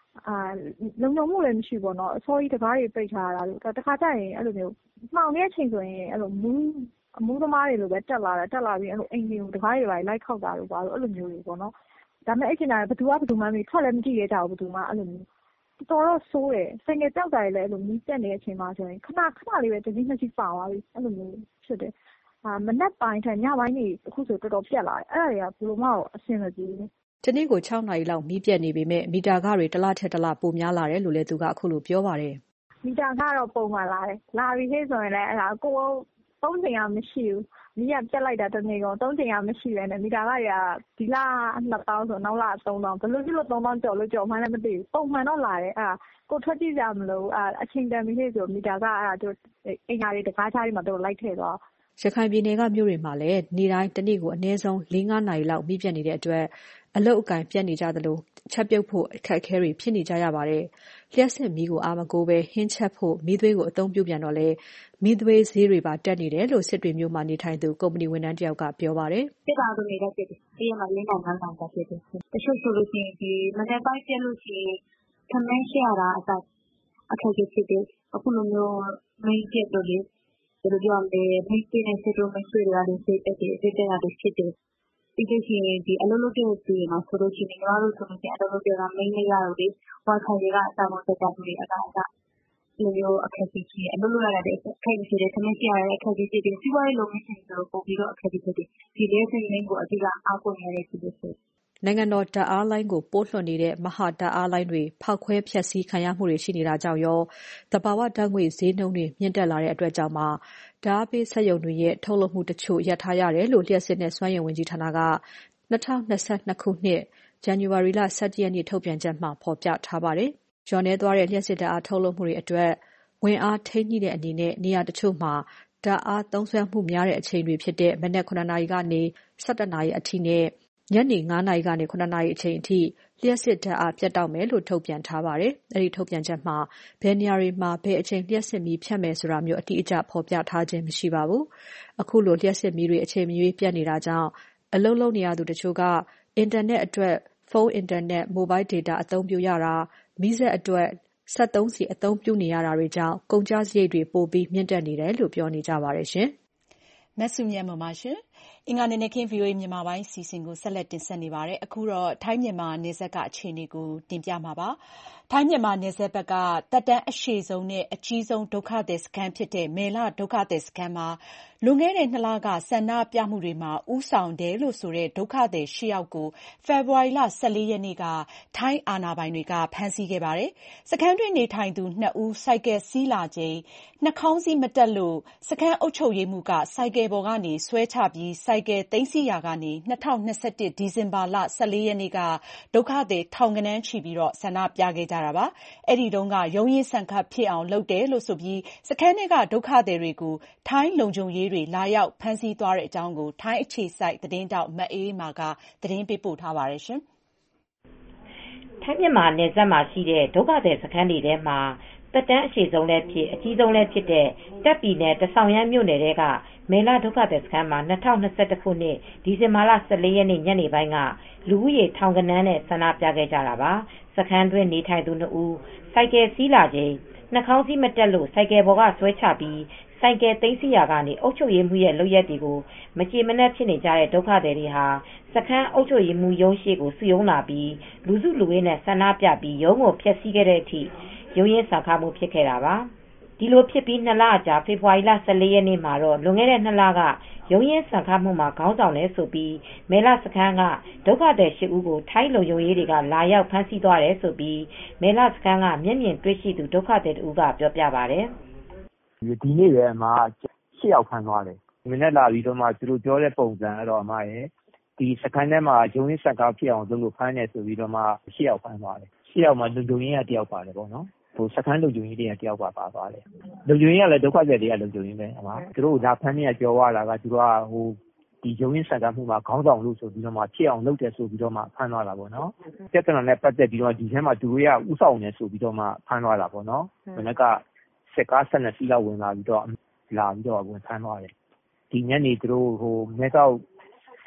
အာလုံခြုံမှုလည်းမရှိဘူးပေါ့နော်အစောကြီးတကားတွေပိတ်ထားတာလို့တခါကျရင်အဲ့လိုမျိုးမှောင်တဲ့အချိန်ဆိုရင်အဲ့လိုမူးအမှုသမားတွေလိုပဲတက်လာတာတက်လာပြီးအဲ့လိုအိမ်တွေကိုတကားတွေပါလိုက်ခောက်တာလို့ပါလို့အဲ့လိုမျိုးတွေပေါ့နော်ဒါပေမဲ့အဲ့ချိန်တိုင်းဘယ်သူကဘယ်သူမှမသိထွက်လည်းမကြည့်ရကြဘူးဘယ်သူမှအဲ့လိုမျိုးတော်တော့ဆိုးတယ်ဆိုင်ငယ်ကြောက်တာလည်းအဲ့လိုမီးတက်နေတဲ့အချိန်မှာဆိုရင်ခဏခဏလေးပဲတစ်စီးနှစ်စီးပါသွားပြီအဲ့လိုမျိုးဖြစ်တယ်အာမနက်ပိုင်းထက်ညပိုင်းနေအခုဆိုတော်တော်ပြက်လာတယ်အဲ့ဒါတွေကဘယ်လိုမှအဆင်မပြေဘူးတနေ့ကို၆နာရီလောက်မီးပြတ်နေပေမဲ့မီတာခတွေတစ်လထက်တစ်လပိုများလာတယ်လို့လည်းသူကအခုလိုပြောပါတယ်မီတာခတော့ပုံမှန်လာတယ်လာပြီးခေဆိုရင်လည်းအဲ့ဒါကိုသုံးချိန်ရမရှိဘူးမီးကပြတ်လိုက်တာတနေ့ကုန်သုံးချိန်ရမရှိပဲနဲ့မီတာခတွေကဒီလနှစ်သောင်းဆိုနောက်လသုံးသောင်းဘယ်လိုဖြစ်လို့သုံးသောင်းကျော်လို့ကျော်မှန်းလည်းမသိဘူးပုံမှန်တော့လာတယ်အဲ့ဒါကိုထွက်ကြည့်ကြမလို့အဲ့အချိန်တန်ပြီးခေဆိုမီတာခအဲ့ဒါတို့အင်္ဂါတွေတကားချားတွေမှာတို့လိုက်ထည့်သွားရခိုင်ပြည်နယ်ကမြို့တွေမှာလည်းနေ့တိုင်းတနေ့ကိုအနည်းဆုံး၄-၅နာရီလောက်မီးပြတ်နေတဲ့အတွက်အလုတ်အကင်ပြတ်နေကြသလိုချက်ပြုတ်ဖို့အခက်အခဲတွေဖြစ်နေကြရပါတယ်။လျှက်စစ်မီးကိုအာမကိုပဲဟင်းချက်ဖို့မီးသွေးကိုအသုံးပြုပြန်တော့လေမီးသွေးဈေးတွေပါတက်နေတယ်လို့စစ်တွေမျိုးမှာနေထိုင်သူကုမ္ပဏီဝန်ထမ်းတယောက်ကပြောပါတယ်။စစ်တာဆိုနေတဲ့ပြစ်တယ်။ဒီမှာလေးနိုင်ငါးနိုင်တာဖြစ်တယ်။တချို့ဆိုလို့ရှိရင်ဒီမနေ့ပိုင်းပြလို့ရှိရင်ခမင်းရှရတာအစားအခက်အခဲဖြစ်တယ်။အခုလိုမျိုးမင်းပြလို့လေဘယ်လိုပြောမလဲမင်းပြနေစစ်တို့မဆွေးရတယ်စိတ်တက်တယ်စိတ်တက်ရတယ်ဖြစ်တယ်ဒီကိစ္စဒီအလုပ်လုပ်တဲ့သူတွေမှာဆိုလို့ရှိရင်ညီမတို့ဆိုလို့ရှိရင်အလုပ်လုပ်ကြတာမင်းလေးရတော့လေဝါဆိုင်တွေကအစားမတက်တာတွေအကအကဒီလိုအခက်အခဲရှိအလုပ်လုပ်ရတဲ့အခက်အခဲတွေခမင်းပြရတဲ့အခက်အခဲတွေစီးပွားရေးလုပ်ငန်းရှင်တွေပို့ပြီးတော့အခက်အခဲဖြစ်တယ်ဒီလေးစိတ်ရင်းကိုအဓိကအားကိုးရတဲ့သူတွေဆိုနိုင်ငံတော်ဓာတ်အားလိုင်းကိုပို့လွှတ်နေတဲ့မဟာဓာတ်အားလိုင်းတွေဖောက်ခွဲဖျက်ဆီးခံရမှုတွေရှိနေတာကြောင့်ရောသဘာဝဓာတ်ငွေဈေးနှုန်းတွေမြင့်တက်လာတဲ့အတွက်ကြောင့်မှဓာတ်အားပေးစက်ရုံတွေရဲ့ထုတ်လုပ်မှုတချို့ရပ်ထားရတယ်လို့လျှပ်စစ်နဲ့စွမ်းအင်ဝန်ကြီးဌာနက၂၀၂၂ခုနှစ်ဇန်နဝါရီလ၁၁ရက်နေ့ထုတ်ပြန်ချက်မှာဖော်ပြထားပါတယ်။လျော့နည်းသွားတဲ့လျှပ်စစ်ဓာတ်အားထုတ်လုပ်မှုတွေအတွက်ဝန်အားထိန်းညှိတဲ့အနေနဲ့နေရာတချို့မှာဓာတ်အားသုံးစွဲမှုများတဲ့အချိန်တွေဖြစ်တဲ့မနက်၇နာရီကနေ၁၁နာရီအထိနဲ့ညနေ၅နာရီကနေ၇နာရီအချိန်အထိလျှပ်စစ်ဓာတ်အားပြတ်တောက်မယ်လို့ထုတ်ပြန်ထားပါတယ်။အဲဒီထုတ်ပြန်ချက်မှာဘယ်နေရာတွေမှာဘယ်အချိန်လျှပ်စစ်မီးဖြတ်မယ်ဆိုတာမျိုးအတိအကျဖော်ပြထားခြင်းမရှိပါဘူး။အခုလိုလျှပ်စစ်မီးတွေအချိန်မရွေးပြတ်နေတာကြောင့်အလုပ်လုပ်နေရသူတချို့ကအင်တာနက်အတွက်ဖုန်းအင်တာနက်မိုဘိုင်းဒေတာအသုံးပြုရတာမီးစက်အတွက်စက်သုံးဆီအသုံးပြုနေရတာတွေကြောင့်ကုန်ကျစရိတ်တွေပိုပြီးမြင့်တက်နေတယ်လို့ပြောနေကြပါတယ်ရှင်။မဆုမြတ်မပါရှင်။အင်္ဂါနေ့နေ့ခင်း ဗီအိုအေ မြန်မာပိုင်းစီစဉ်ကိုဆက်လက်တင်ဆက်နေပါတယ်။အခုတော့ထိုင်းမြန်မာနယ်စပ်ကအခြေအနေကိုတင်ပြမှာပါ။ထိုင်းမြန်မာနယ်စပ်ဘက်ကတက်တန်းအရှည်ဆုံးနဲ့အကြီးဆုံးဒုက္ခသည်စခန်းဖြစ်တဲ့မယ်လဒုက္ခသည်စခန်းမှာလွန်ခဲ့တဲ့နှစ်လကဆန္ဒပြမှုတွေမှာဦးဆောင်တယ်လို့ဆိုတဲ့ဒုက္ခသည်ရှစ်ယောက်ကိုဖေဖော်ဝါရီလ၁၄ရက်နေ့ကထိုင်းအာဏာပိုင်တွေကဖမ်းဆီးခဲ့ပါတယ်။စခန်းတွင်းနေထိုင်သူနှစ်ဦးဆိုင်ကယ်စီးလာချိန်နှာခေါင်းစည်းမတပ်လို့စခန်းအုပ်ချုပ်ရေးမှူးကဆိုင်ကယ်ပေါ်ကနေဆွဲချပြီးဆိုင်ကယ်သိမ်းဆည်းရာကနေ၂၀၂၁ဒီဇင်ဘာလ၁၄ရက်နေ့ကဒုက္ခသည်ထောင်ဂဏန်းချီပြီးဆန္ဒပြခဲ့ကြတာပါ။အဲဒီတုန်းကရုန်းရင်းဆန်ခတ်ဖြစ်အောင်လုပ်တယ်လို့ဆိုပြီးစခန်းထဲကဒုက္ခသည်တွေကိုထိုင်းလုံခြုံရေးတွေလာရောက်ဖမ်းဆီးသွားတဲ့အကြောင်းကိုထိုင်းအခြေစိုက်သတင်းထောက်မအေးအေးမာကသတင်းပေးပို့ထားပါတယ်ရှင်။ထိုင်းမြန်မာနယ်စပ်မှာရှိတဲ့ဒုက္ခသည်စခန်းတွေထဲမှာတက်တန်းအရှိဆုံးလည်းဖြစ်အကြီးဆုံးလည်းဖြစ်တဲ့တပ်ပြည်နယ်တဆောင်းရမ်းမြို့နယ်ကမယ်လဒုက္ခသည်စခန်းမှာ၂၀၂၁ခုနှစ်ဒီဇင်ဘာလ၁၄ရက်နေ့ညနေပိုင်းကလူဦးရေထောင်ဂဏန်းနဲ့ဆန္ဒပြခဲ့ကြတာပါ။စခန်းတွင်းနေထိုင်သူနှစ်ဦးဆိုင်ကယ်စီးလာချိန်နှာခေါင်းစည်းမတက်လို့ဆိုင်ကယ်ပေါ်ကဆွဲချပြီးဆိုင်ကယ်သိမ်းဆည်းရာကနေအုပ်ချုပ်ရေးမှူးရဲ့လုပ်ရက်တွေကိုမကျေမနပ်ဖြစ်နေကြတဲ့ဒုက္ခသည်တွေဟာစခန်းအုပ်ချုပ်ရေးမှူးရုံးရှိကိုစုရုံးလာပြီးလူစုလူဝေးနဲ့ဆန္ဒပြပြီးရုံးကိုဖျက်ဆီးခဲ့တဲ့အထိရုံးရင်းဆန်ခါမှုဖြစ်ခဲ့တာပါဒီလိုဖြစ်ပြီးနှစ်လအကြာဖေဖော်ဝါရီလ၁၄ရက်နေ့မှာတော့လွန်ခဲ့တဲ့နှစ်လကရုံးရင်းဆန်ခါမှုမှာခေါင်းဆောင်လဲဆိုပြီးမဲလစခန်းကဒုက္ခသည်ရှစ်ဦးကိုထိုင်းလုံခြုံရေးတွေကလာရောက်ဖမ်းဆီးသွားတယ်ဆိုပြီးမဲလစခန်းကမျက်မြင်တွေ့ရှိသူဒုက္ခသည်တူကပြောပြပါတယ်ဒီနေ့ရဲမှာရှစ်ယောက်ဖမ်းသွားတယ်မနေ့လာပြီးတော့မှသူတို့ပြောတဲ့ပုံစံတော့အမရဲ့ဒီစခန်းထဲမှာရုံးရင်းဆန်ခါဖြစ်အောင်လုပ်လို့ဖမ်းတယ်ဆိုပြီးတော့မှရှစ်ယောက်ဖမ်းသွားတယ်ရှစ်ယောက်မှာလုံခြုံရေးကတယောက်ပါတယ်ပေါ့နော်ဟိုစခန်းလုံခြုံရေးတွေကတယောက်ပါပါသွားတယ်လုံခြုံရေးကလည်းဒုက္ခသည်တွေကလုံခြုံရေးပဲအမသူတို့ဒါဖမ်းနေရပြောသွားတာကသူတို့ကဟိုဒီရုံးရင်းဆန်ခါမှုမှာခေါင်းဆောင်လို့ဆိုပြီးတော့မှဖြစ်အောင်လုပ်တယ်ဆိုပြီးတော့မှဖမ်းသွားတာပေါ့နော်ပြဿနာနဲ့ပတ်သက်ပြီးတော့ဒီထဲမှာသူတို့ကဥဆောင်နေဆိုပြီးတော့မှဖမ်းသွားတာပေါ့နော်မနေ့ကစက်ကားဆက်နှစ်စီးလောက်ဝင်လာပြီးတော့လာပြီးတော့ဝင်ဖမ်းသွားတယ်ဒီညနေသူတို့ဟိုမဲဆောက်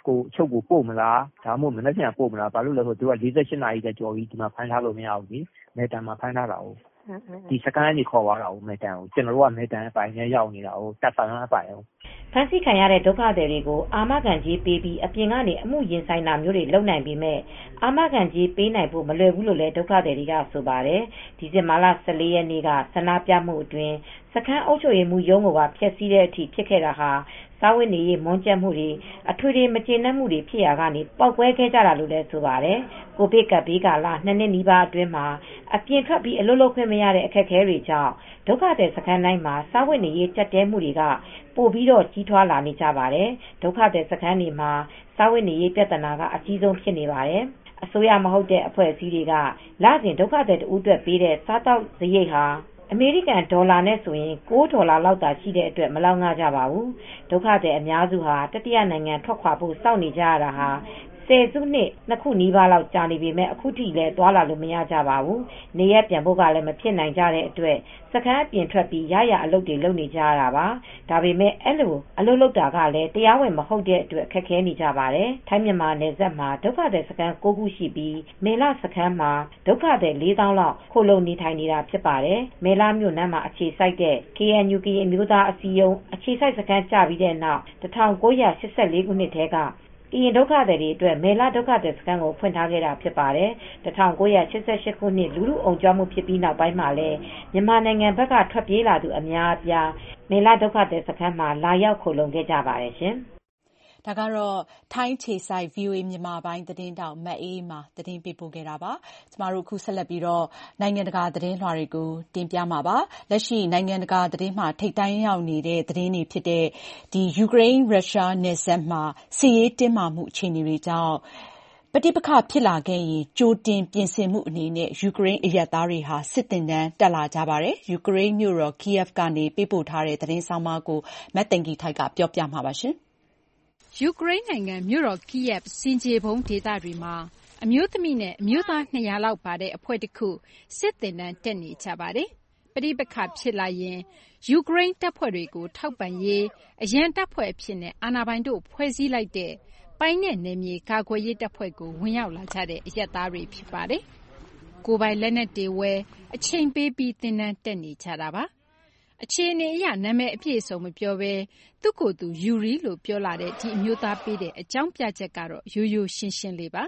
ကိုချုပ်ကိုပို့မလားဒါမှမဟုတ်မနေ့ကပို့မလားဘာလို့လဲဆိုတော့သူက၄၈နာရီတည်းကြော်ပြီးဒီမှာဖမ်းထားလို့မရဘူးလေမဲတန်မှာဖမ်းထားတာဟုတ်ဒီစကန်ကြီးခေါ်သွားတာဟုတ်မဲတန်ကိုကျွန်တော်တို့ကမဲတန်အပိုင်းနဲ့ရောက်နေတာဟုတ်တက်ဆောင်အပိုင်းဟုတ်ဖမ်းဆီးခံရတဲ့ဒုက္ခသည်တွေကိုအာမခံကြီးပေးပြီးအပြင်ကနေအမှုရင်ဆိုင်တာမျိုးတွေလုပ်နိုင်ပေမဲ့အာမခံကြီးပေးနိုင်ဖို့မလွယ်ဘူးလို့လည်းဒုက္ခသည်တွေကဆိုပါတယ်ဒီဇင်ဘာလ၁၄ရက်နေ့ကဆန္ဒပြမှုအတွင်းစခန်းအုပ်ချုပ်ရေးမှူးရုံးကဖျက်ဆီးတဲ့အထိဖြစ်ခဲ့တာဟာစားဝတ်နေရေးမွန်းကျပ်မှုတွေအထွေထွေမကျေနပ်မှုတွေဖြစ်ရာကနေပေါက်ကွဲခဲ့ကြတာလို့လည်းဆိုပါတယ်ကိုဗစ်ကပ်ဘေးကာလနှစ်နှစ်နီးပါးအတွင်းမှာအပြင်ထွက်ပြီးအလုပ်လုပ်ခွင့်မရတဲ့အခက်အခဲတွေကြောင့်ဒုက္ခသည်စခန်းတိုင်းမှာစားဝတ်နေရေးကြပ်တဲမှုတွေကပိုပြီးတော့ကြီးထွားလာနေကြပါတယ်ဒုက္ခသည်စခန်းတွေမှာစားဝတ်နေရေးပြဿနာကအကြီးဆုံးဖြစ်နေပါတယ်အစိုးရမဟုတ်တဲ့အဖွဲ့အစည်းတွေကလစဉ်ဒုက္ခသည်တဦးအတွက်ပေးတဲ့စားတောက်စရိတ်ဟာအမေရိကန်ဒေါ်လာနဲ့ဆိုရင်၉ဒေါ်လာလောက်သာရှိတဲ့အတွက်မလောက်ငှကြပါဘူးဒုက္ခသည်အများစုဟာတတိယနိုင်ငံထွက်ခွာဖို့စောင့်နေကြရတာဟာဆယ်စုနှစ်နှစ်ခုနီးပါးလောက်ကြာနေပေမဲ့အခုထိလည်းသွားလာလို့မရကြပါဘူးနေရပြန်ဖို့ကလည်းမဖြစ်နိုင်ကြတဲ့အတွက်စခန်းအပြင်ထွက်ပြီးရရအလုပ်တွေလုပ်နေကြရတာပါဒါပေမဲ့အဲ့လိုအလုပ်လုပ်တာကလည်းတရားဝင်မဟုတ်တဲ့အတွက်ခက်ခဲနေကြပါတယ်ထိုင်းမြန်မာနယ်စပ်မှာဒုက္ခသည်စခန်း၉ခုရှိပြီးမေလစခန်းမှာဒုက္ခသည်၄သောင်းလောက်ခိုလုံနေထိုင်နေတာဖြစ်ပါတယ်မေလမြို့နန်းမှာအခြေစိုက်တဲ့ ကေအန်ယူ ကရင်အမျိုးသားအစည်းအရုံးအခြေစိုက်စခန်းကျပြီးတဲ့နောက်၁၉၈၄ခုနှစ်ထဲကကရင်ဒုက္ခသည်တွေအတွက်မေလဒုက္ခသည်စခန်းကိုဖွင့်ထားခဲ့တာဖြစ်ပါတယ်၁၉၈၈ခုနှစ်လူလူအုံကြွမှုဖြစ်ပြီးနောက်ပိုင်းမှာလည်းမြန်မာနိုင်ငံဘက်ကထွက်ပြေးလာသူအများအပြားမေလဒုက္ခသည်စခန်းမှာလာရောက်ခိုလုံခဲ့ကြပါတယ်ရှင်ဒါကတော့ထိုင်းခြေဆိုင် ဗီအိုအေ မြန်မာပိုင်းသတင်းတောက်မအေးမာသတင်းပေးပို့ခဲ့တာပါကျမတို့အခုဆက်လက်ပြီးတော့နိုင်ငံတကာသတင်းလွှာတွေကိုတင်ပြမှာပါလက်ရှိနိုင်ငံတကာသတင်းမှာထိပ်တိုင်းရောက်နေတဲ့သတင်းတွေဖြစ်တဲ့ဒီယူကရိန်းရုရှားနယ်စပ်မှာစစ်ရေးတင်းမာမှုအခြေအနေတွေကြောင့်ပဋိပက္ခဖြစ်လာခဲ့ရင်ကြိုတင်ပြင်ဆင်မှုအနေနဲ့ယူကရိန်းအရပ်သားတွေဟာစစ်တင်တန်းတက်လာကြပါတယ်ယူကရိန်းမြို့တော် Kiev ကနေပေးပို့ထားတဲ့သတင်းဆောင်မကိုမတ်တင်ဂီထိုက်ကပြောပြမှာပါရှင်ယူကရိန်းနိုင်ငံမြို့တော် Kiev စင်ကြေဘုံဒေသတွေမှာအမျိုးသမီးနဲ့အမျိုးသား၂၀၀လောက်ပါတဲ့အဖွဲ့တစ်ခုစစ်သင်တန်းတက်နေကြပါတယ်။ပဋိပက္ခဖြစ်လာရင်ယူကရိန်းတပ်ဖွဲ့တွေကိုထောက်ပံ့ရေးအရန်တပ်ဖွဲ့အဖြစ်နဲ့အာဏာပိုင်တို့ဖွဲ့စည်းလိုက်တဲ့ပိုင်နဲ့နယ်မြေကာကွယ်ရေးတပ်ဖွဲ့ကိုဝင်ရောက်လာကြတဲ့အရပ်သားတွေဖြစ်ပါတယ်။ကိုယ်ပိုင်လက်နက်တွေဝယ်အချိန်ပေးပြီးသင်တန်းတက်နေကြတာပါ။အခြေအနေအရနာမည်အပြည့်အစုံမပြောဘဲသူ့ကိုယ်သူယူရီလို့ပြောလာတဲ့ဒီအမျိုးသားပေးတဲ့အကြောင်းပြချက်ကတော့ရိုးရိုးရှင်းရှင်းလေးပါ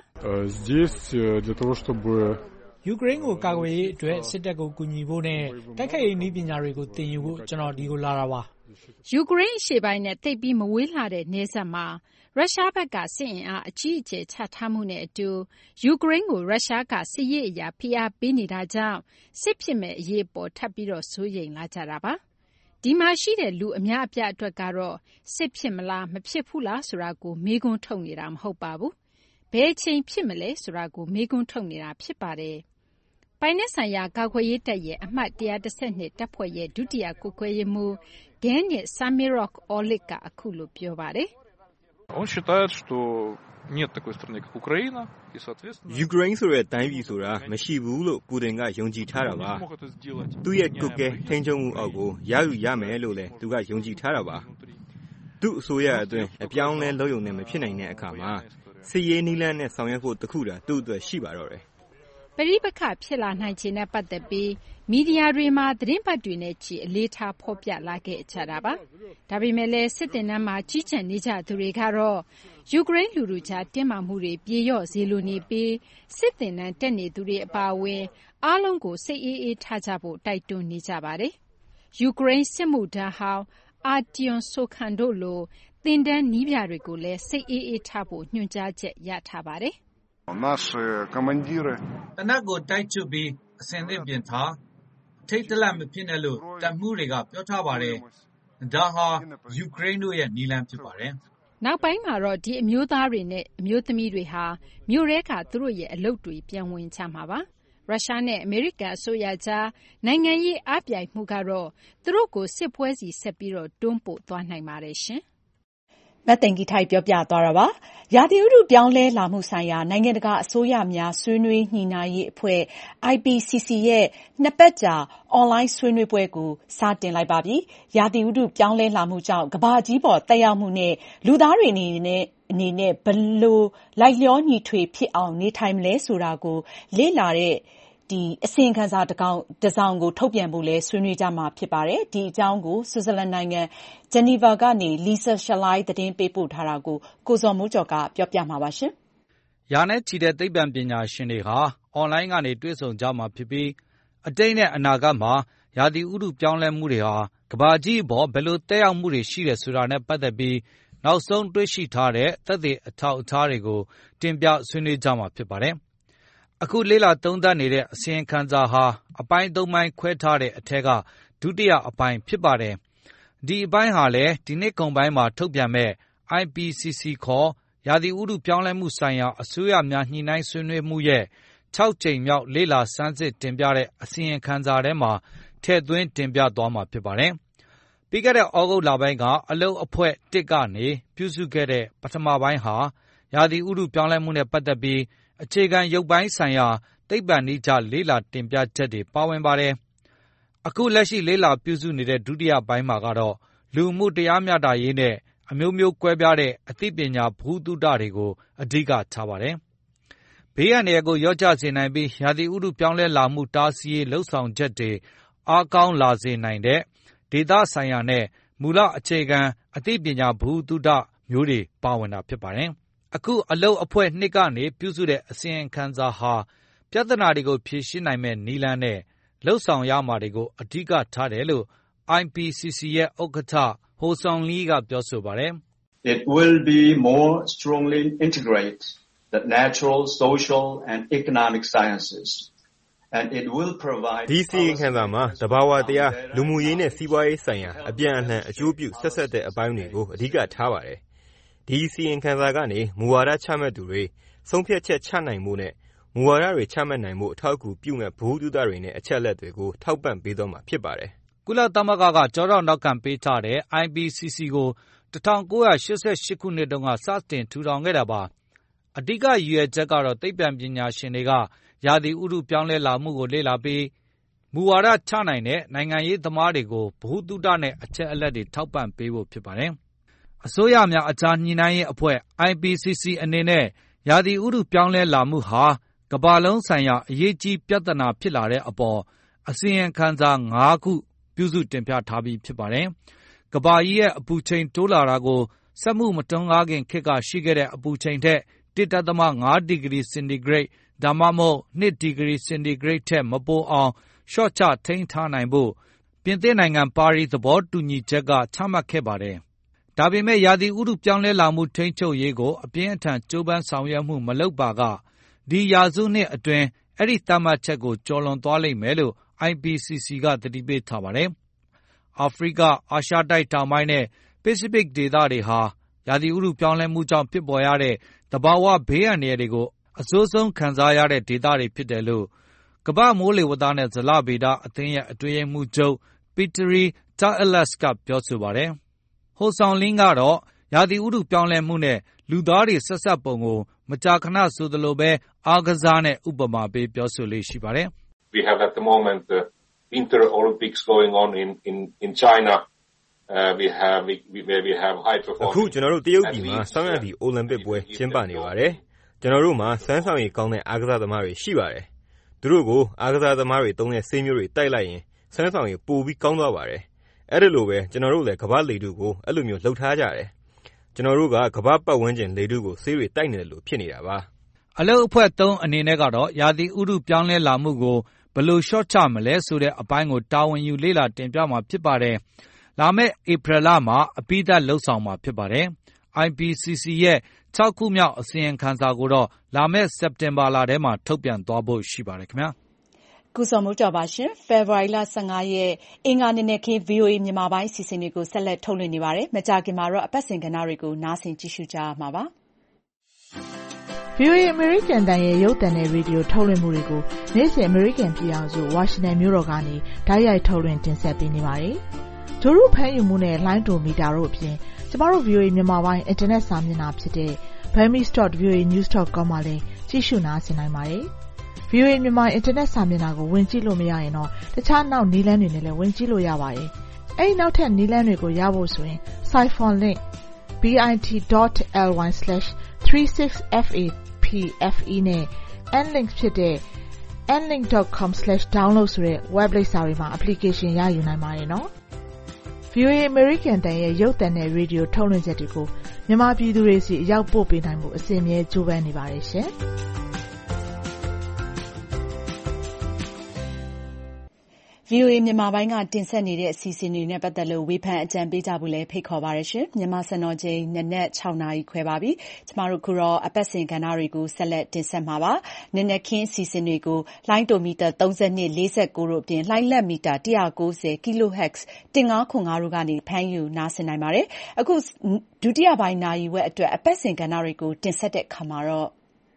ယူကရိန်းကိုကာကွယ်ရေးအတွက်စစ်တပ်ကိုကူညီဖို့နဲ့တိုက်ခိုက်ရေးနည်းပညာတွေကိုသင်ယူဖို့ကျွန်တော်ဒီကိုလာတာပါယူကရိန်းအရှေ့ပိုင်းနဲ့တိတ်ပြီးမဝေးလှတဲ့နယ်စပ်မှာရုရှားဘက်ကစစ်အင်အားအကြီးအကျယ်ချထားမှုနဲ့အတူယူကရိန်းကိုရုရှားကစစ်ရေးအရာဖိအားပေးနေတာကြောင့်စစ်ဖြစ်မဲ့အရေးပေါ်ထပ်ပြီးတော့စိုးရိမ်လာကြတာပါဒီမှာရှိတဲ့လူအများအပြားအတွက်ကတော့စစ်ဖြစ်မလားမဖြစ်ဘူးလားဆိုတာကိုမေးခွန်းထုတ်နေတာမဟုတ်ပါဘူးဘယ်အချိန်ဖြစ်မလဲဆိုတာကိုမေးခွန်းထုတ်နေတာဖြစ်ပါတယ်ပိုင်နက်ဆိုင်ရာကာကွယ်ရေးတပ်ရဲ့အမှတ်၁၁၂တပ်ဖွဲ့ရဲ့ဒုတိယကိုကွယ်ရေးမှူးဒဲနစ်ဆာမီရော့အော်လစ်ကအခုလိုပြောပါတယ် Он считает, что нет такой страны, как Украина, и, соответственно... ယူကရိန်းဆိုတဲ့တိုင်းပြည်ဆိုတာမရှိဘူးလို့ပူတင်ကယုံကြည်ထားတာပါသူ့ရဲ့ကုတ်ကဲထိန်းချုပ်မှုအောက်ကိုရယူရမယ်လို့လည်းသူကယုံကြည်ထားတာပါသူ့အစိုးရအတွင်းအပြောင်းလဲလုပ်ရုံနဲ့မဖြစ်နိုင်တဲ့အခါမှာစစ်ရေးနည်းလမ်းနဲ့ဆောင်ရွက်ဖို့တခုတာသူ့အတွက်ရှိပါတော့တယ်ပရိပက္ခဖြစ်လာနိုင်ခြင်းနဲ့ပတ်သက်ပြီးမီဒီယာတွေမှာသတင်းပတ်တွေနဲ့ကြည်အလေးထားဖော်ပြလာခဲ့ကြတာပါဒါပေမဲ့လည်းစစ်တင်နန်းမှာကြီးကြံနေကြသူတွေကတော့ယူကရိန်းလူလူကြားတင်းမာမှုတွေပြေလျော့စေလိုနေပြီးစစ်တင်နန်းတက်နေသူတွေအပါအဝင်အားလုံးကိုစိတ်အေးအေးထားကြဖို့တိုက်တွန်းနေကြပါတယ်ယူကရိန်းစစ်မှုထမ်းဟောင်းအာတီယွန်ဆိုခန်တို့လိုတင်တန်းနီးပြတွေကိုလည်းစိတ်အေးအေးထားဖို့ညွှန်ကြားချက်ရထားပါတယ် Наши командиры တနက်ကိုတိုက်ချွတ်ပြီးအစင်သင့်ပြင်ထားထိတ်တလန့်မဖြစ်နဲ့လို့တပ်မှုတွေကပြောထားပါတယ်ဒါဟာယူကရိန်းတို့ရဲ့နီလန်ဖြစ်ပါတယ်နောက်ပိုင်းမှာတော့ဒီအမျိုးသားတွေနဲ့အမျိုးသမီးတွေဟာမြို့ရဲကသူတို့ရဲ့အလုပ်တွေပြန်ဝင်ကြမှာပါရုရှားနဲ့အမေရိကန်အစိုးရကြားနိုင်ငံရေးအပြိုင်မှုကတော့သူတို့ကိုစစ်ပွဲစီဆက်ပြီးတော့တွန်းပို့သွားနိုင်ပါတယ်ရှင်မတ်တင်ဂီထိုက်ပြောပြသွားတာပါရာသီဥတုပြောင်းလဲလာမှုဆိုင်ရာနိုင်ငံတကာအစိုးရများဆွေးနွေးညှိနှိုင်းရေးအဖွဲ့ အိုင် ပီ စီ စီ ရဲ့နှစ်ပတ်ကြာအွန်လိုင်းဆွေးနွေးပွဲကိုစတင်လိုက်ပါပြီရာသီဥတုပြောင်းလဲလာမှုကြောင့်ကမ္ဘာကြီးပေါ်တက်ရောက်မှုနဲ့လူသားတွေအနေနဲ့အနေနဲ့ဘယ်လိုလိုက်လျောညီထွေဖြစ်အောင်နေထိုင်မလဲဆိုတာကိုလေ့လာတဲ့ဒီအစီရင်ခံစာတစ်ကောင်တစ်စောင်ကိုထုတ်ပြန်ဖို့လဲဆွေးနွေးကြမှာဖြစ်ပါတယ်။ဒီအကြောင်းကိုဆွစ်ဇာလန်နိုင်ငံဂျနီဗာကနေ Lisa Shalai သတင်းပေးပို့ထားတာကိုကိုဇော်မိုးကျော်ကပြောပြမှာပါရှင်။ရာနဲ့ချီတဲ့သိပ္ပံပညာရှင်တွေဟာအွန်လိုင်းကနေတွေ့ဆုံကြမှာဖြစ်ပြီးအတိတ်နဲ့အနာဂတ်မှာရာသီဥတုပြောင်းလဲမှုတွေဟာကမ္ဘာကြီးအပေါ်ဘယ်လိုသက်ရောက်မှုတွေရှိတယ်ဆိုတာနဲ့ပတ်သက်ပြီးနောက်ဆုံးတွေ့ရှိထားတဲ့သက်သေအထောက်အထားတွေကိုတင်ပြဆွေးနွေးကြမှာဖြစ်ပါတယ်။အခုလေ့လာသုံးသပ်နေတဲ့အစီရင်ခံစာဟာအပိုင်းသုံးပိုင်းခွဲထားတဲ့အထက်ကဒုတိယအပိုင်းဖြစ်ပါတယ်။ဒီအပိုင်းဟာလည်းဒီနှစ်ကုန်ပိုင်းမှာထုတ်ပြန်မဲ့ I P C C ခေါ်ရာသီဥတုပြောင်းလဲမှုဆိုင်ရာအစိုးရများညှိနှိုင်းဆွေးနွေးမှုရဲ့ခြောက်ကြိမ်မြောက်လေ့လာစမ်းစစ်တင်ပြတဲ့အစီရင်ခံစာထဲမှာထည့်သွင်းတင်ပြသွားမှာဖြစ်ပါတယ်။ပြီးခဲ့တဲ့ဩဂုတ်လပိုင်းကအလုပ်အဖွဲ့တစ်ကနေပြုစုခဲ့တဲ့ပထမပိုင်းဟာရာသီဥတုပြောင်းလဲမှုနဲ့ပတ်သက်ပြီးအခြေခံရုပ်ပိုင်းဆိုင်ရာသိပ္ပံနည်းကျလေ့လာတင်ပြချက်တွေပါဝင်ပါတယ်။အခုလက်ရှိလေ့လာပြုစုနေတဲ့ဒုတိယပိုင်းမှာကတော့လူမှုတရားမျှတရေးနဲ့အမျိုးမျိုးကွဲပြားတဲ့အသိပညာဗဟုသုတတွေကိုအဓိကထားပါတယ်။ဘေးအန္တရာယ်ကိုလျော့ကျစေနိုင်ပြီးရာသီဥတုပြောင်းလဲလာမှုတားဆီးရေးလှုံ့ဆော်ချက်တွေအားကောင်းလာစေနိုင်တဲ့ဒေသဆိုင်ရာနဲ့မူလအခြေခံအသိပညာဗဟုသုတမျိုးတွေပါဝင်တာဖြစ်ပါတယ်။အခုအလုပ်အဖွဲ့နှစ်ကနေပြုစုတဲ့အစီရင်ခံစာဟာပြဿနာတွေကိုဖြေရှင်းနိုင်မဲ့နည်းလမ်းနဲ့လှုံ့ဆော်ရမှာတွေကိုအဓိကထားတယ်လို့ I P C C ရဲ့ဥက္ကဋ္ဌဟိုဆောင်လီကပြောဆိုပါတယ်။ It will be more strongly integrate the natural, social and economic sciences and it will provide ဒီစီရင်ခံစာမှာသဘာဝတရားလူမှုရေးနဲ့စီးပွားရေးဆိုင်ရာအပြန်အလှန်အကျိုးပြုဆက်ဆက်တဲ့အပိုင်းတွေကိုအဓိကထားပါတယ်။ဒီစီရင်ခံစာကနေမူဝါဒချမှတ်သူတွေဆုံးဖြတ်ချက်ချနိုင်မှုနဲ့မူဝါဒတွေချမှတ်နိုင်မှုအထောက်အကူပြုမဲ့ဗဟုသုတတွေနဲ့အချက်လက်တွေကိုထောက်ပံ့ပေးသွားမှာဖြစ်ပါတယ်။ကုလသမဂ္ဂကကြောတော့နောက်ခံပေးထားတဲ့ I P C C ကို၁၉၈၈ခုနှစ်တုန်းကစတင်ထူထောင်ခဲ့တာပါ။အဓိကရည်ရွယ်ချက်ကတော့သိပ္ပံပညာရှင်တွေကရာသီဥတုပြောင်းလဲလာမှုကိုလေ့လာပြီးမူဝါဒချနိုင်တဲ့နိုင်ငံရေးသမားတွေကိုဗဟုသုတနဲ့အချက်အလက်တွေထောက်ပံ့ပေးဖို့ဖြစ်ပါတယ်။အစိုးရများအခြားညှိနှိုင်းရေးအဖွဲ့ I P C C အနေနဲ့ရာသီဥတုပြောင်းလဲလာမှုဟာကမ္ဘာလုံးဆိုင်ရာအရေးကြီးပြဿနာဖြစ်လာတဲ့အပေါ်အစီရင်ခံစာ၅ခုပြုစုတင်ပြထားပြီးဖြစ်ပါတယ်။ကမ္ဘာကြီးရဲ့အပူချိန်တိုးလာတာကိုစက်မှုမတွန်းကားခင်ခေတ်ကရှိခဲ့တဲ့အပူချိန်ထက်တစ်ဒသမ ၅ ဒီဂရီစင်တီဂရိတ်ဒါမှမဟုတ်၂ဒီဂရီစင်တီဂရိတ်ထက်မပိုအောင်လျှော့ချထိန်းထားနိုင်ဖို့ပြင်သစ်နိုင်ငံပါရီသဘောတူညီချက်ကချမှတ်ခဲ့ပါတယ်။ဒါပေမဲ့ရာသီဥတုပြောင်းလဲလာမှုထိန်းချုပ်ရေးကိုအပြင်းအထန်ကြိုးပမ်းဆောင်ရွက်မှုမလုပ်ပါကဒီရာစုနှစ်အတွင်းအဲ့ဒီသတ်မှတ်ချက်ကိုကျော်လွန်သွားလိမ့်မယ်လို့ I P C C ကသတိပေးထားပါတယ်။အာဖရိကအာရှတိုက်တောင်ပိုင်းနဲ့ပစိဖိတ်ဒေသတွေဟာရာသီဥတုပြောင်းလဲမှုကြောင့်ဖြစ်ပေါ်ရတဲ့သဘာဝဘေးအန္တရာယ်တွေကိုအဆိုးဆုံးခံစားရတဲ့ဒေသတွေဖြစ်တယ်လို့ကမ္ဘာမိုးလေဝသနဲ့ဇလဗေဒအသင်းရဲ့အတွင်းရေးမှူးချုပ်ပီတရီတာအလက်စ်ကပြောဆိုပါတယ်။ဟိုဆောင်လင်းကတော့ရာသီဥတုပြောင်းလဲမှုနဲ့လူသားတွေဆက်ဆက်ပုံကိုမကြာခဏဆိုသလိုပဲအားကစားနဲ့ဥပမာပေးပြောဆိုလေးရှိပါတယ်။ We have at the moment the Winter Olympics going on in in in China. Uh, we have we, where we have high performance. အခုကျွန်တော်တို့တရုတ်ပြည်မှာဆောင်းရာသီအိုလံပစ်ပွဲကျင်းပနေပါတယ်။ကျွန်တော်တို့မှာစမ်းဆောင်ရည်ကောင်းတဲ့အားကစားသမားတွေရှိပါတယ်။သူတို့ကိုအားကစားသမားတွေသုံးတဲ့ဆေးမျိုးတွေတိုက်လိုက်ရင်စမ်းဆောင်ရည်ပိုပြီးကောင်းသွားပါတယ်။အဲ့ဒါလိုပဲကျွန်တော်တို့လည်းကမ္ဘာလေထုကိုအဲ့လိုမျိုးလှုပ်ထားကြတယ်။ကျွန်တော်တို့ကကမ္ဘာပတ်ဝန်းကျင်လေထုကိုဆေးတွေတိုက်နေတယ်လို့ဖြစ်နေတာပါ။အလုပ်အဖွဲ့သုံးအနေနဲ့ကတော့ရာသီဥတုပြောင်းလဲလာမှုကိုဘယ်လိုလျှော့ချမလဲဆိုတဲ့အပိုင်းကိုတာဝန်ယူလေ့လာတင်ပြမှာဖြစ်ပါတယ်။လာမယ့်ဧပြီလမှာအပြီးသတ်လှုပ်ဆောင်မှာဖြစ်ပါတယ်။ I P C C ရဲ့၆ခုမြောက်အစီရင်ခံစာကိုတော့လာမယ့်စက်တင်ဘာလထဲမှာထုတ်ပြန်သွားဖို့ရှိပါတယ်ခင်ဗျာ။ကိုစောမိုးကျော်ပါရှင်။ဖေဖော်ဝါရီလ၁၅ရက်အင်္ဂါနေ့နဲ့ခင်း V O A မြန်မာပိုင်းအစီအစဉ်တွေကိုဆက်လက်ထုတ်လွှင့်နေပါတယ်။မကြာခင်မှာတော့အပတ်စဉ်ကဏ္ဍတွေကိုနားဆင်ကြည့်ရှုကြရမှာပါ။ V O A အမေရိကန်တန်ရဲ့ရုပ်သံနဲ့ရေဒီယိုထုတ်လွှင့်မှုတွေကိုနေ့စဉ်အမေရိကန်ပြည်ထောင်စုဝါရှင်တန်မြို့တော်ကနေတိုက်ရိုက်ထုတ်လွှင့်တင်ဆက်ပေးနေပါတယ်။ဂျိုရုဖမ်းယူမှုနဲ့လိုင်းတိုမီတာတို့အပြင်ကျမတို့ V O A မြန်မာပိုင်းအင်တာနက်စာမျက်နှာဖြစ်တဲ့ burmese dot v o a news dot com မှာလည်းကြည့်ရှုနားဆင်နိုင်ပါတယ်။ V O A မြန်မာအင်တာနက်စာမျက်နှာကိုဝင်ကြည့်လို့မရရင်တော့တခြားနောက်နည်းလမ်းတွေနဲ့လည်းဝင်ကြည့်လို့ရပါတယ်။အဲဒီနောက်ထပ်နည်းလမ်းတွေကိုရဖို့ဆိုရင် Siphon Link B bit.ly slash 36fapfe နဲ့ nlink ဖြစ်တဲ့ nlink dot com slash download ဆိုတဲ့ web လိပ်စာတွေမှာ application ရယူနိုင်ပါတယ်နော်။ဗီအိုအေ American တန်ရဲ့ရုပ်သံနဲ့ရေဒီယိုထုတ်လွှင့်ချက်တွေကိုမြန်မာပြည်သူတွေစီအရောက်ပို့ပေးနိုင်မှုအစဉ်အမြဲကြိုးပမ်းနေပါတယ်ရှင်။ဗီအိုအေမြန်မာပိုင်းကတင်ဆက်နေတဲ့အစီအစဉ်တွေနဲ့ပတ်သက်လို့ဝေဖန်အကြံပေးကြဖို့လည်းဖိတ်ခေါ်ပါရရှင်။မြန်မာစံတော်ချိန်နနက်၆နာရီခွဲပါပြီ။ကျမတို့ခုတော့အပတ်စဉ်ကဏ္ဍတွေကိုဆက်လက်တင်ဆက်မှာပါ။နနက်ခင်းအစီအစဉ်တွေကိုလိုင်းတိုမီတာသုံး၂ ၄၉တို့အပြင်လိုင်းလက်မီတာ၁၉၀ kilohertz ၁၅ခွန်၅တို့ကနေဖမ်းယူနားဆင်နိုင်ပါတယ်။အခုဒုတိယပိုင်းနာရီဝက်အတွက်အပတ်စဉ်ကဏ္ဍတွေကိုတင်ဆက်တဲ့အခါမှာတော့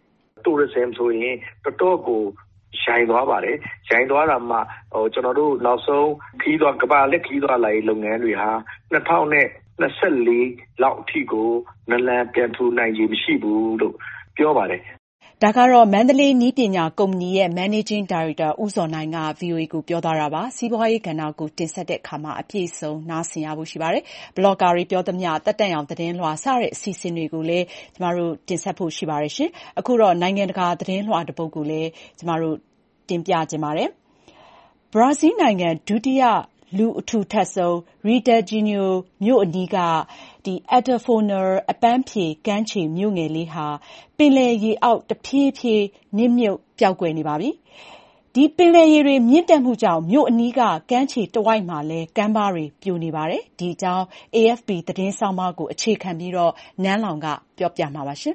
tourism ဆိုရင်တော်တော်ကိုရိုင်းသွားပါတယ်ရိုင်းသွားတာမှဟိုကျွန်တော်တို့နောက်ဆုံးခီးသွားကဘာလက်ခီးသွားလာရေးလုပ်ငန်းတွေဟာ၂၀၂၄လောက်အထိကိုနလန်ပြန်ထူနိုင်ခြင်းမရှိဘူးလို့ပြောပါတယ်ဒါကတော့မန္တလေးနည်းပညာကုမ္ပဏီရဲ့ Managing Director ဦးဇော်နိုင်က ဗွီအိုအေကိုပြောသွားတာပါစီးပွားရေးကဏ္ဍကိုတင်ဆက်တဲ့အခါမှာအပြည့်စုံနားဆင်ရဖို့ရှိပါတယ်ဘလော့ဂါတွေပြောသမျှတက်တက်အောင်သတင်းလွှာစတဲ့အစီအစဉ်တွေကိုလည်းကျမတို့တင်ဆက်ဖို့ရှိပါတယ်ရှင်အခုတော့နိုင်ငံတကာသတင်းလွှာတစ်ပုဒ်ကိုလည်းကျမတို့တင်ပြခြင်းပါတယ်ဘရာဇီးနိုင်ငံဒုတိယလူအထူထပ်ဆုံး Rio de Janeiro မြို့အနီးကဒီ Atafona အပန်းဖြေကမ်းခြေမြို့ငယ်လေးဟာပင်လယ်ရေအောက်တဖြည်းဖြည်းနစ်မြုပ်ပျောက်ကွယ်နေပါပြီဒီပင်လယ်ရေတွေမြင့်တက်မှုကြောင့်မြို့အနီးကကမ်းခြေတဝိုက်မှာလဲကမ်းပါးတွေပြိုနေပါတယ်ဒီအကြောင်း A F P သတင်းဆောင်းပါးကိုအခြေခံပြီးတော့နန်းလောင်ကပြောပြမှာပါရှင်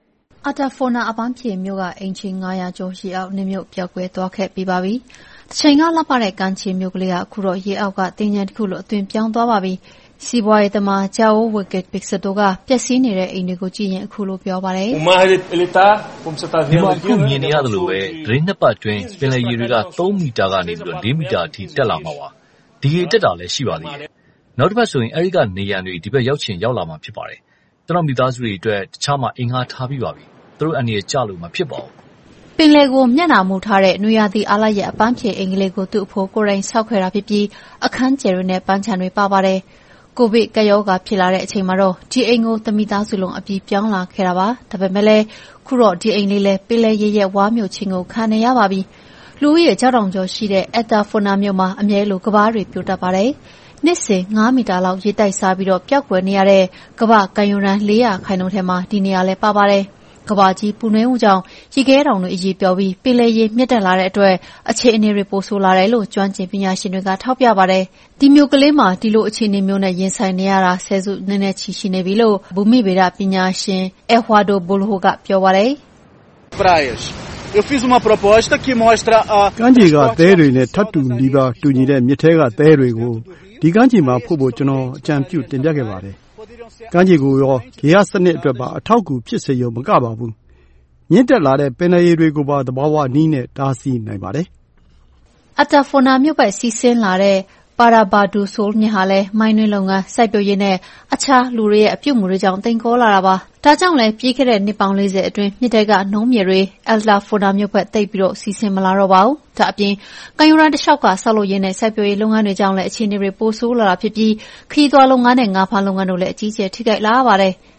Atafona အပန်းဖြေမြို့ကအင်ချီ၅၀၀ကျော်ရေအောက်နစ်မြုပ်ပျောက်ကွယ်သွားခဲ့ပြီးပါပြီ။တစ်ချိန်ကလှပတဲ့ကမ်းခြေမြို့ကလေးကအခုတော့ရေအောက်ကတင်ញံတစ်ခုလိုအသွင်ပြောင်းသွားပါပြီ။စီးပွားရေးသမား João Wicked Pixato ကပျက်စီးနေတဲ့အိမ်တွေကိုကြည့်ရင်အခုလိုပြောပါတယ်။ "ဒီမှာအခုမြင်နေရတယ်လို့ပဲသတင်းနှစ်ပတ်အတွင်းပင်လယ်ရေတွေကသုံးမီတာကနေပြီးတော့၄မီတာအထိတက်လာမှာပါ။ဒီရေတက်တာလည်းရှိပါသေးတယ်။နောက်တစ်ပတ်ဆိုရင်အဲဒီကနေရံတွေဒီဘက်ရောက်ချင်ရောက်လာမှာဖြစ်ပါတယ်။ကျွန်တော်မိသားစုတွေအတွက်တခြားမှာအင်္ဂါထားပြီးပါပြီ။သူတို့အနေနဲ့ကြလို့မဖြစ်ပါဘူး။ပင်လယ်ကိုမျက်နှာမူထားတဲ့နွေရာသီအားလပ်ရက်အပန်းဖြေအိမ်ကလေးကိုသူ့အဖိုးကိုယ်တိုင်ဆောက်ခဲ့တာဖြစ်ပြီးအခန်းကျယ်တွေနဲ့ပန်းခြံတွေပါပါတယ်။ကိုဗစ်ကပ်ရောဂါဖြစ်လာတဲ့အချိန်မှာတော့ဒီအိမ်ကိုသမီးသားစုလုံးအပြီးပြောင်းလာခဲ့တာပါ။ဒါပေမဲ့လည်းခုတော့ဒီအိမ်လေးလည်းပင်လယ်ရေရဲ့ဝါမျိုးချင်းကိုခံနေရပါပြီ။လူဦးရေကြောက်တောင်ကျော်ရှိတဲ့ Atafona မြို့မှာအမြဲလိုကဘာတွေပြိုတတ်ပါတယ်။နှစ်စဉ်၅မီတာလောက်ရေတိုက်စားပြီးတော့ပျောက်ကွယ်နေရတဲ့ကမ္ဘာကမ်းရိုးတန်း၄ရာခိုင်နှုန်းထဲမှာဒီနေရာလည်းပါပါတယ်။ကမ္ဘာကြီးပူနွေးမှုကြောင့်ရေခဲတောင်တွေအရေးပြောပြီးပင်လယ်ရေမြင့်တက်လာတဲ့အတွက်အခြေအနေတွေပိုဆိုးလာတယ်လို့ကျွမ်းကျင်ပညာရှင်တွေကထောက်ပြပါတယ်။ဒီမျိုးကလေးမှာဒီလိုအခြေအနေမျိုးနဲ့ရင်ဆိုင်နေရတာဆယ်စုနှစ်နဲ့ချီရှိနေပြီလို့ဘူမိဗေဒပညာရှင် Eduardo Bolho ကပြောပါတယ်။ Praias. Eu fiz uma proposta que mostra a ကမ်းခြေကသဲတွေနဲ့ထပ်တူနီးပါးတူညီတဲ့မြစ်ထဲကသဲတွေကိုဒီကမ်းခြေမှာဖို့ဖို့ကျွန်တော်အကြံပြုတင်ပြခဲ့ပါတယ်။ကမ်းခြေကိုရောရေအားစနစ်အတွက်ပါအထောက်အကူဖြစ်စေရုံမကပါဘူး။မြင့်တက်လာတဲ့ပင်လယ်ရေတွေကိုပါသဘာဝနည်းနဲ့တားဆီးနိုင်ပါတယ်။ Atafona မြို့ပတ်စီးဆင်းလာတဲ့ Parabadu Sul မြစ်ဟာလည်းမိုင်းတွင်းလုပ်ငန်းစိုက်ပျိုးရေးနဲ့အခြားလူတွေရဲ့အပြုအမူတွေကြောင့်တိမ်ကောလာတာပါ။ဒါကြောင့်လည်းပြီးခဲ့တဲ့နှစ်ပေါင်း၄၀အတွင်းမြစ်ထဲကနှုန်းမြေတွေ Atafona မြို့ဘက်သိပ်ပြီးစီးဆင်းမလာတော့ပါဘူး။ဒါအပြင်ကမ်းရိုးတန်းတစ်လျှောက်ကဆောက်လုပ်ရေးနဲ့စိုက်ပျိုးရေးလုပ်ငန်းတွေကြောင့်လည်းအခြေအနေတွေပိုဆိုးလာတာဖြစ်ပြီးခရီးသွားလုပ်ငန်းနဲ့ငါးဖမ်းလုပ်ငန်းတို့လည်းအကြီးအကျယ်ထိခိုက်လာရပါတယ်။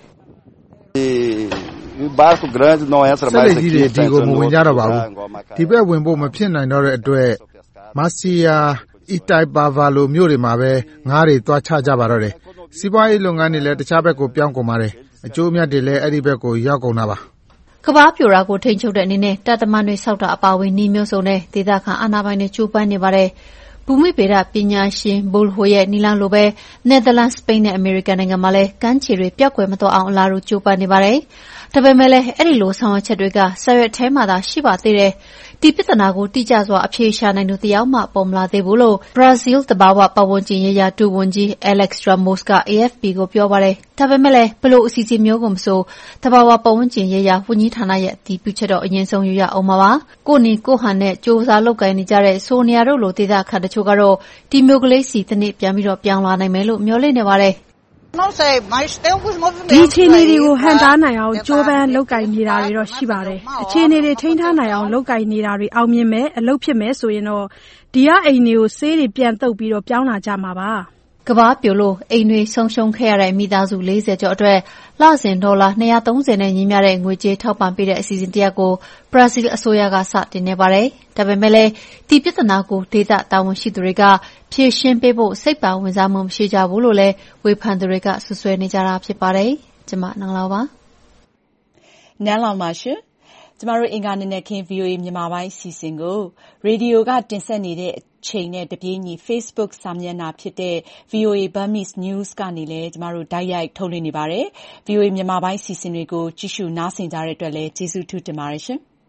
barco grande não entra mais aqui ဒီကိုမဝင်ကြတော့ပါဘူးဒီဘက်ဝင်ဖို့မဖြစ်နိုင်တော့တဲ့အတွက် Marcia Itaipava လိုမြို့တွေမှာပဲငါးတွေသွားချကြပါတော့တယ်စီးပွားရေးလုပ်ငန်းတွေလည်းတခြားဘက်ကိုပြောင်းကုန်ပါတယ်အကျိုးအမြတ်တွေလည်းအဲ့ဒီဘက်ကိုရောက်ကုန်တာပါကဘာပြိုရာကိုထိန်းချုပ်တဲ့အနေနဲ့တာတမန်တွေစောက်တာအပါဝင်နှီးမျိုးစုံနဲ့ဒေသခံအာဏာပိုင်တွေကြိုးပမ်းနေပါတယ်ဘူမိဗေဒပညာရှင် Bolho ရဲ့နီလန်လိုပဲနယ်သာလန်စပိန်နဲ့အမေရိကန်နိုင်ငံမှာလည်းကမ်းခြေတွေပျောက်ကွယ်မသွားအောင်အလားတူကြိုးပမ်းနေပါတယ်။ဒါပေမဲ့လည်းအဲ့ဒီလိုဆောင်ရွက်ချက်တွေကစာရွက်ထဲမှာသာရှိပါသေးတယ်။ဒီပြဿနာကိုတိကျစွာအဖြေရှာနိုင်သူတယောက်မှပေါ်မလာသေးဘူးလို့ဘရာဇီးတဘာဝပတ်ဝန်းကျင်ရေးရာဒုဝန်ကြီး Alex Ramos က A F P ကိုပြောပါတယ်။ဒါပေမဲ့လည်းဘလို့အစီအစဉ်မျိုးကိုမဆိုတဘာဝပတ်ဝန်းကျင်ရေးရာဝန်ကြီးဌာနရဲ့အတည်ပြုချက်တော့အရင်ဆုံးယူရအောင်ပါပါ။ကိုနီကိုဟန်နဲ့ကြိုးစားလုပ်ကိုင်နေကြတဲ့ဆိုနီယာတို့လိုဒေသခံတချို့ကတော့ဒီမျိုးကလေးစီတနေ့ပြန်ပြီးတော့ပြောင်းလာနိုင်မယ်လို့မျှော်လင့်နေပါတယ်။ဒီအခြေအနေတွေကိုဟန်တားနိုင်အောင်ကြိုးပမ်းလုပ်ကိုင်နေတာတွေတော့ရှိပါတယ်။အခြေအနေတွေထိန်းထားနိုင်အောင်လုပ်ကိုင်နေတာတွေအောင်မြင်မယ်အလုပ်ဖြစ်မယ်ဆိုရင်တော့ဒီကအိမ်တွေကိုဆေးတွေပြန်တုပ်ပြီးတော့ပြောင်းလာကြမှာပါကကမ္ဘာပြိုလို့အိမ်တွေဆုံးရှုံးခဲ့ရတဲ့မိသားစု၄၀ကျော်အတွက်လစဉ်ဒေါ်လာ၂၃၀နဲ့ညီမျှတဲ့ငွေကြေးထောက်ပံ့ပေးတဲ့အစီအစဉ်တစ်ရပ်ကိုဘရာဇီးအစိုးရကစတင်နေပါတယ်။ဒါပေမဲ့လည်းဒီပြဿနာကိုဒေသတာဝန်ရှိသူတွေကဖြေရှင်းပေးဖို့စိတ်ပါဝင်စားမှုမရှိကြဘူးလို့လည်းဝေဖန်သူတွေကဆွဆွဲနေကြတာဖြစ်ပါတယ်။ကျမနန်းလောင်ပါ။နန်းလောင်ပါရှင်။ကျမတို့အင်္ဂါနေ့နဲ့ခင်း ဗီအိုအေ မြန်မာပိုင်းစီစဉ်ကိုရေဒီယိုကတင်ဆက်နေတဲ့အချိန်နဲ့တပြေးညီ Facebook စာမျက်နှာဖြစ်တဲ့ ဗွီအိုအေ Burmese News ကနေလည်းကျမတို့တိုက်ရိုက်ထုတ်လွှင့်နေပါတယ်။ ဗွီအိုအေ မြန်မာပိုင်းစီစဉ်တွေကိုကြည့်ရှုနားဆင်ကြတဲ့အတွက်လည်းကျေးဇူးထူးတင်ပါတယ်ရှင်။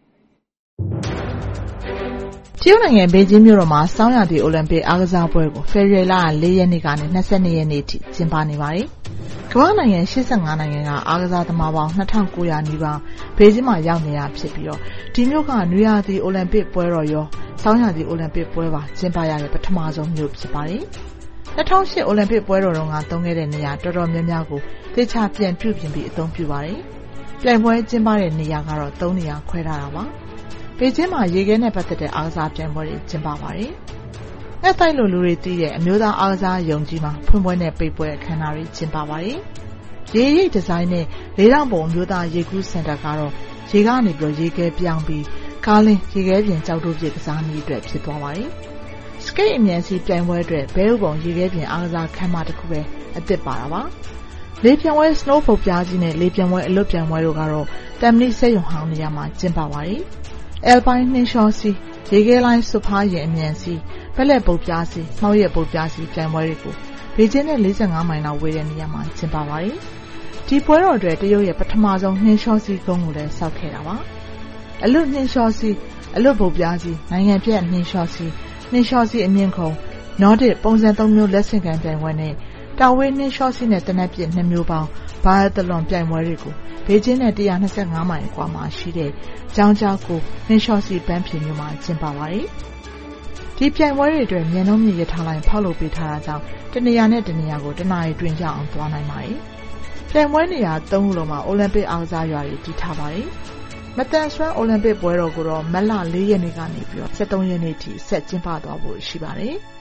တရုတ်နိုင်ငံဘေကျင်းမြို့တော်မှာဆောင်းရာသီအိုလံပစ်အားကစားပွဲကိုဖေဖော်ဝါရီလ၄ရက်နေ့ကနေ၂၂ရက်နေ့ထိကျင်းပနေပါတယ်။ကမ္ဘာနိုင်ငံ၈၅နိုင်ငံကအားကစားသမားပေါင်း၂၉၀၀နီးပါးဘေကျင်းမှာရောက်နေတာဖြစ်ပြီးတော့ဒီမြို့ကနွေရာသီအိုလံပစ်ပွဲတော်ရောဆောင်းရာသီအိုလံပစ်ပွဲပါကျင်းပရတဲ့ပထမဆုံးမြို့ဖြစ်ပါတယ်။၂၀၀၈အိုလံပစ်ပွဲတော်တုန်းကသုံးခဲ့တဲ့နေရာတော်တော်များများကိုသေချာပြန်ပြုပြင်ပြီးအသုံးပြုပါတယ်။ပြိုင်ပွဲကျင်းပတဲ့နေရာကတော့သုံးနေရာခွဲထားတာပါ။ဘေကျင်းမှာရေခဲနဲ့ပတ်သက်တဲ့အားကစားပြိုင်ပွဲတွေကျင်းပပါတယ်။ငှက်တိုက်လိုလူတွေတီးတဲ့အမျိုးသားအားကစားယုံကြီးမှာဖွင့်ပွဲနဲ့ပိတ်ပွဲအခမ်းအနားတွေကျင်းပပါတယ်။ရေရိပ်ဒီဇိုင်းနဲ့လေးတောင်ပုံအမျိုးသားရေကူးစင်တာကတော့ရေကနေပြီးရေခဲပြောင်းပြီးကားလင်းရေခဲပြင်ကြောက်တို့ပြကစားနည်းအတွက်ဖြစ်သွားပါတယ်။စကိတ်အမြန်စီပြိုင်ပွဲအတွက်ဘဲဥပုံရေခဲပြင်အားကစားခန်းမတစ်ခုပဲအသစ်ပါတာပါ။လေပြိုင်ပွဲ snow ပုတ်ပြားကြီးနဲ့လေပြိုင်ပွဲအလွတ်ပြိုင်ပွဲတို့ကတော့တမ်မဏိစက်ရုံဟောင်းနေရာမှာကျင်းပပါတယ်။ Alpine နှင်းလျှောစီရေခဲလိုင်းစွဖားရင်အမြန်စီဘက်လက်ပုတ်ပြားစီမှောက်ရက်ပုတ်ပြားစီပြိုင်ပွဲတွေကိုဘေကျင်းနဲ့၄၅မိုင်လောက်ဝေးတဲ့နေရာမှာကျင်းပပါတယ်။ဒီပွဲတော်အတွက်တရုတ်ရဲ့ပထမဆုံးနှင်းလျှောစီကုန်းကိုလည်းစောက်ခဲ့တာပါ။အလွတ်နှင်းလျှောစီအလွတ်ပုတ်ပြားစီနိုင်ငံပြည့်နှင်းလျှောစီနှင်းလျှောစီအမြင့်ခုံ Nordic ပုံစံသုံးမျိုးလက်ဆင့်ကမ်းပြိုင်ပွဲနဲ့တာဝေးနှင်းလျှောစီနဲ့တနက်ပြည့်နှစ်မျိုးပေါင်းဘာသလွန်ပြိုင်ပွဲတွေကိုဘေကျင်းနဲ့၁၂၅မိုင်အကွာမှာရှိတဲ့ကျောင်းကျောက်ကိုနှင်းလျှောစီပန်းဖြေမြို့မှာကျင်းပပါတယ်။ဒီပြိုင်ပွဲတွေအတွက်မြန်နှုန်းမြင့်ရထားလိုင်းဖောက်လုပ်ပေးထားတာကြောင့်တနေရာနဲ့တနေရာကိုတနာရီတွင်ကြအောင်သွားနိုင်ပါတယ်။ပြိုင်ပွဲနေရာသုံးခုလုံးမှာအိုလံပစ်အားကစားရွာတွေတည်ထားပါတယ်။မတန်ဆွမ်းအိုလံပစ်ပွဲတော်ကိုတော့မတ်လ၄ရက်နေ့ကနေပြီးတော့၁၃ရက်နေ့ထိဆက်ကျင်းပသွားဖို့ရှိပါတယ်။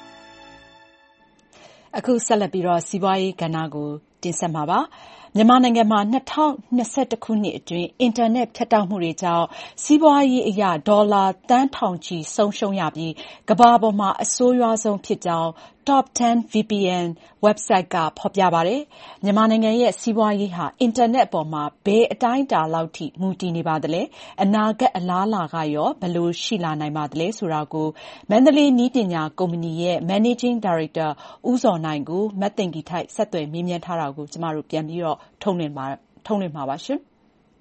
အခုဆက်လက်ပြီးတော့စီးပွားရေးကဏ္ဍကိုတင်ဆက်မှာပါ။မြန်မာနိုင်ငံမှာ၂၀၂၁ခုနှစ်အတွင်းအင်တာနက်ဖြတ်တောက်မှုတွေကြောင့်စီးပွားရေးအရဒေါ်လာသန်းထောင်ချီဆုံးရှုံးရပြီးကမ္ဘာပေါ်မှာအဆိုးရွားဆုံးဖြစ်ကြောင်း Top ဆယ် ဗီ ပီ အန် website ကဖော်ပြပါတယ်။မြန်မာနိုင်ငံရဲ့စီးပွားရေးဟာအင်တာနက်ပေါ်မှာဘယ်အတိုင်းအတာလောက်ထိမူတည်နေပါသလဲ။အနာဂတ်အလားအလာကရောဘယ်လိုရှိလာနိုင်ပါသလဲဆိုတာကိုမန္တလေးနည်းပညာကုမ္ပဏီရဲ့ Managing Director ဦးဇော်နိုင်ကိုမသိင်္ဂီထိုက်ဆက်သွယ်မေးမြန်းထားတာကိုကျမတို့ပြန်ပြီးတော့ထုတ်လွှင့်မှာထုတ်လွှင့်မှာပါရှင်။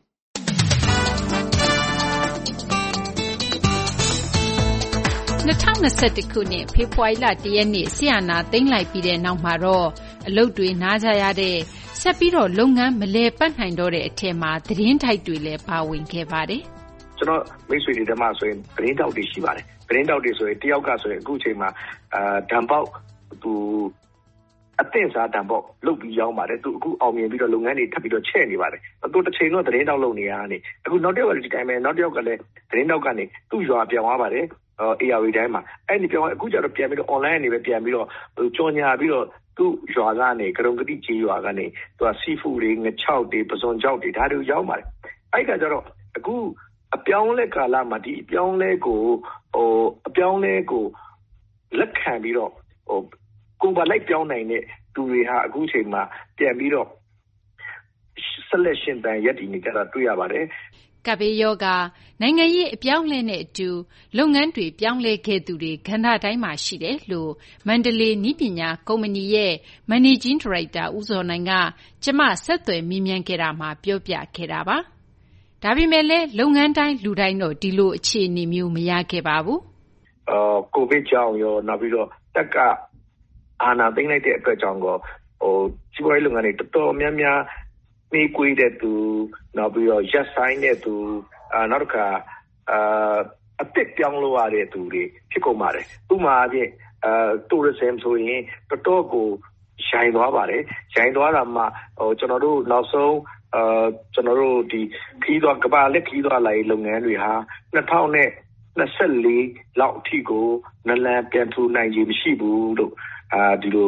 ၂၀၂၁ခုနှစ်ဖေဖော်ဝါရီလ၁ရက်နေ့စစ်အာဏာသိမ်းလိုက်ပြီးတဲ့နောက်မှာတော့အလုပ်တွေနားကြရတဲ့ဆက်ပြီးတော့လုပ်ငန်းမလည်ပတ်နိုင်တော့တဲ့အထက်မှာသတင်းထိုက်တွေလည်းပါဝင်ခဲ့ပါတယ်။ကျွန်တော်မိတ်ဆွေတွေတမဆိုရင်သတင်းတောက်တွေရှိပါတယ်။သတင်းတောက်တွေဆိုရင်တယောက်ကဆိုရင်အခုချိန်မှာအာဓာန်ပေါက်သူအသင့်စားတံပေါက်လုတ်ပြီးရောင်းပါတယ်သူအခုအောင်မြင်ပြီးတော့လုပ်ငန်းတွေထပ်ပြီးတော့ချဲ့နေပါတယ်သူတစ်ချိန်တော့သတင်းတောက်လုပ်နေရတာနေအခုနောက်တစ်ယောက်ကလည်းဒီတိုင်းပဲနောက်တစ်ယောက်ကလည်းသတင်းတောက်ကနေသူ့ရွာပြောင်းသွားပါတယ်အေအာဝီတိုင်းမှာအဲ့ဒီပြောင်းအခုကျတော့ပြန်ပြီးတော့ online အနေနဲ့ပြန်ပြီးတော့ကြော်ညာပြီးတော့သူ့ရွာကနေကရုံကတိကြီးရွာကနေသူကစီဖူတွေငချောက်တွေပစွန်ချောက်တွေဒါတွေရောင်းပါတယ်အဲ့ကကျတော့အခုအပြောင်းလဲကာလမှာဒီအပြောင်းလဲကိုဟိုအပြောင်းလဲကိုလက်ခံပြီးတော့ဟိုကိုယ်ပါလိုက်ပြောင်းနိုင်တဲ့သူတွေဟာအခုချိန်မှာပြန်ပြီးတော့ selection တန်ရက်ဒီနေကြတာတွေ့ရပါတယ်ကပ်ဘေးရောဂါနိုင်ငံရေးအပြောင်းလဲနဲ့အတူလုပ်ငန်းတွေပြောင်းလဲခဲ့သူတွေကဏ္ဍတိုင်းမှာရှိတယ်လို့မန္တလေးနည်းပညာကုမ္ပဏီရဲ့ Managing Director ဦးဇော်နိုင်ကကျမဆက်သွယ်မေးမြန်းခဲ့တာမှာပြောပြခဲ့တာပါ။ဒါပေမဲ့လည်းလုပ်ငန်းတိုင်းလူတိုင်းတော့ဒီလိုအခြေအနေမျိုးမရခဲ့ပါဘူး။အော်ကိုဗစ်ကြောင့်ရောနောက်ပြီးတော့တက်ကအာဏာသိမ်းလိုက်တဲ့အတွက်ကြောင့်ကောဟိုစီးပွားရေးလုပ်ငန်းတွေတော်တော်များများနှေးကွေးတဲ့သူနောက်ပြီးတော့ရက်ဆိုင်တဲ့သူအာနောက်တစ်ခါအာအသက်ပြောင်းလို့ရတဲ့သူတွေဖြစ်ကုန်ပါတယ်ဥပမာအဖြစ်အာ tourism ဆိုရင်တော်တော်ကိုရိုင်းသွားပါတယ်ရိုင်းသွားတာမှဟိုကျွန်တော်တို့နောက်ဆုံးအာကျွန်တော်တို့ဒီခီးသွားကဘာလက်ခီးသွားလိုက်လုပ်ငန်းတွေဟာ၂၀၂၄လောက်အထိကိုနလန်ပြန်ထူနိုင်ခြင်းမရှိဘူးလို့အာဒီလိုပြ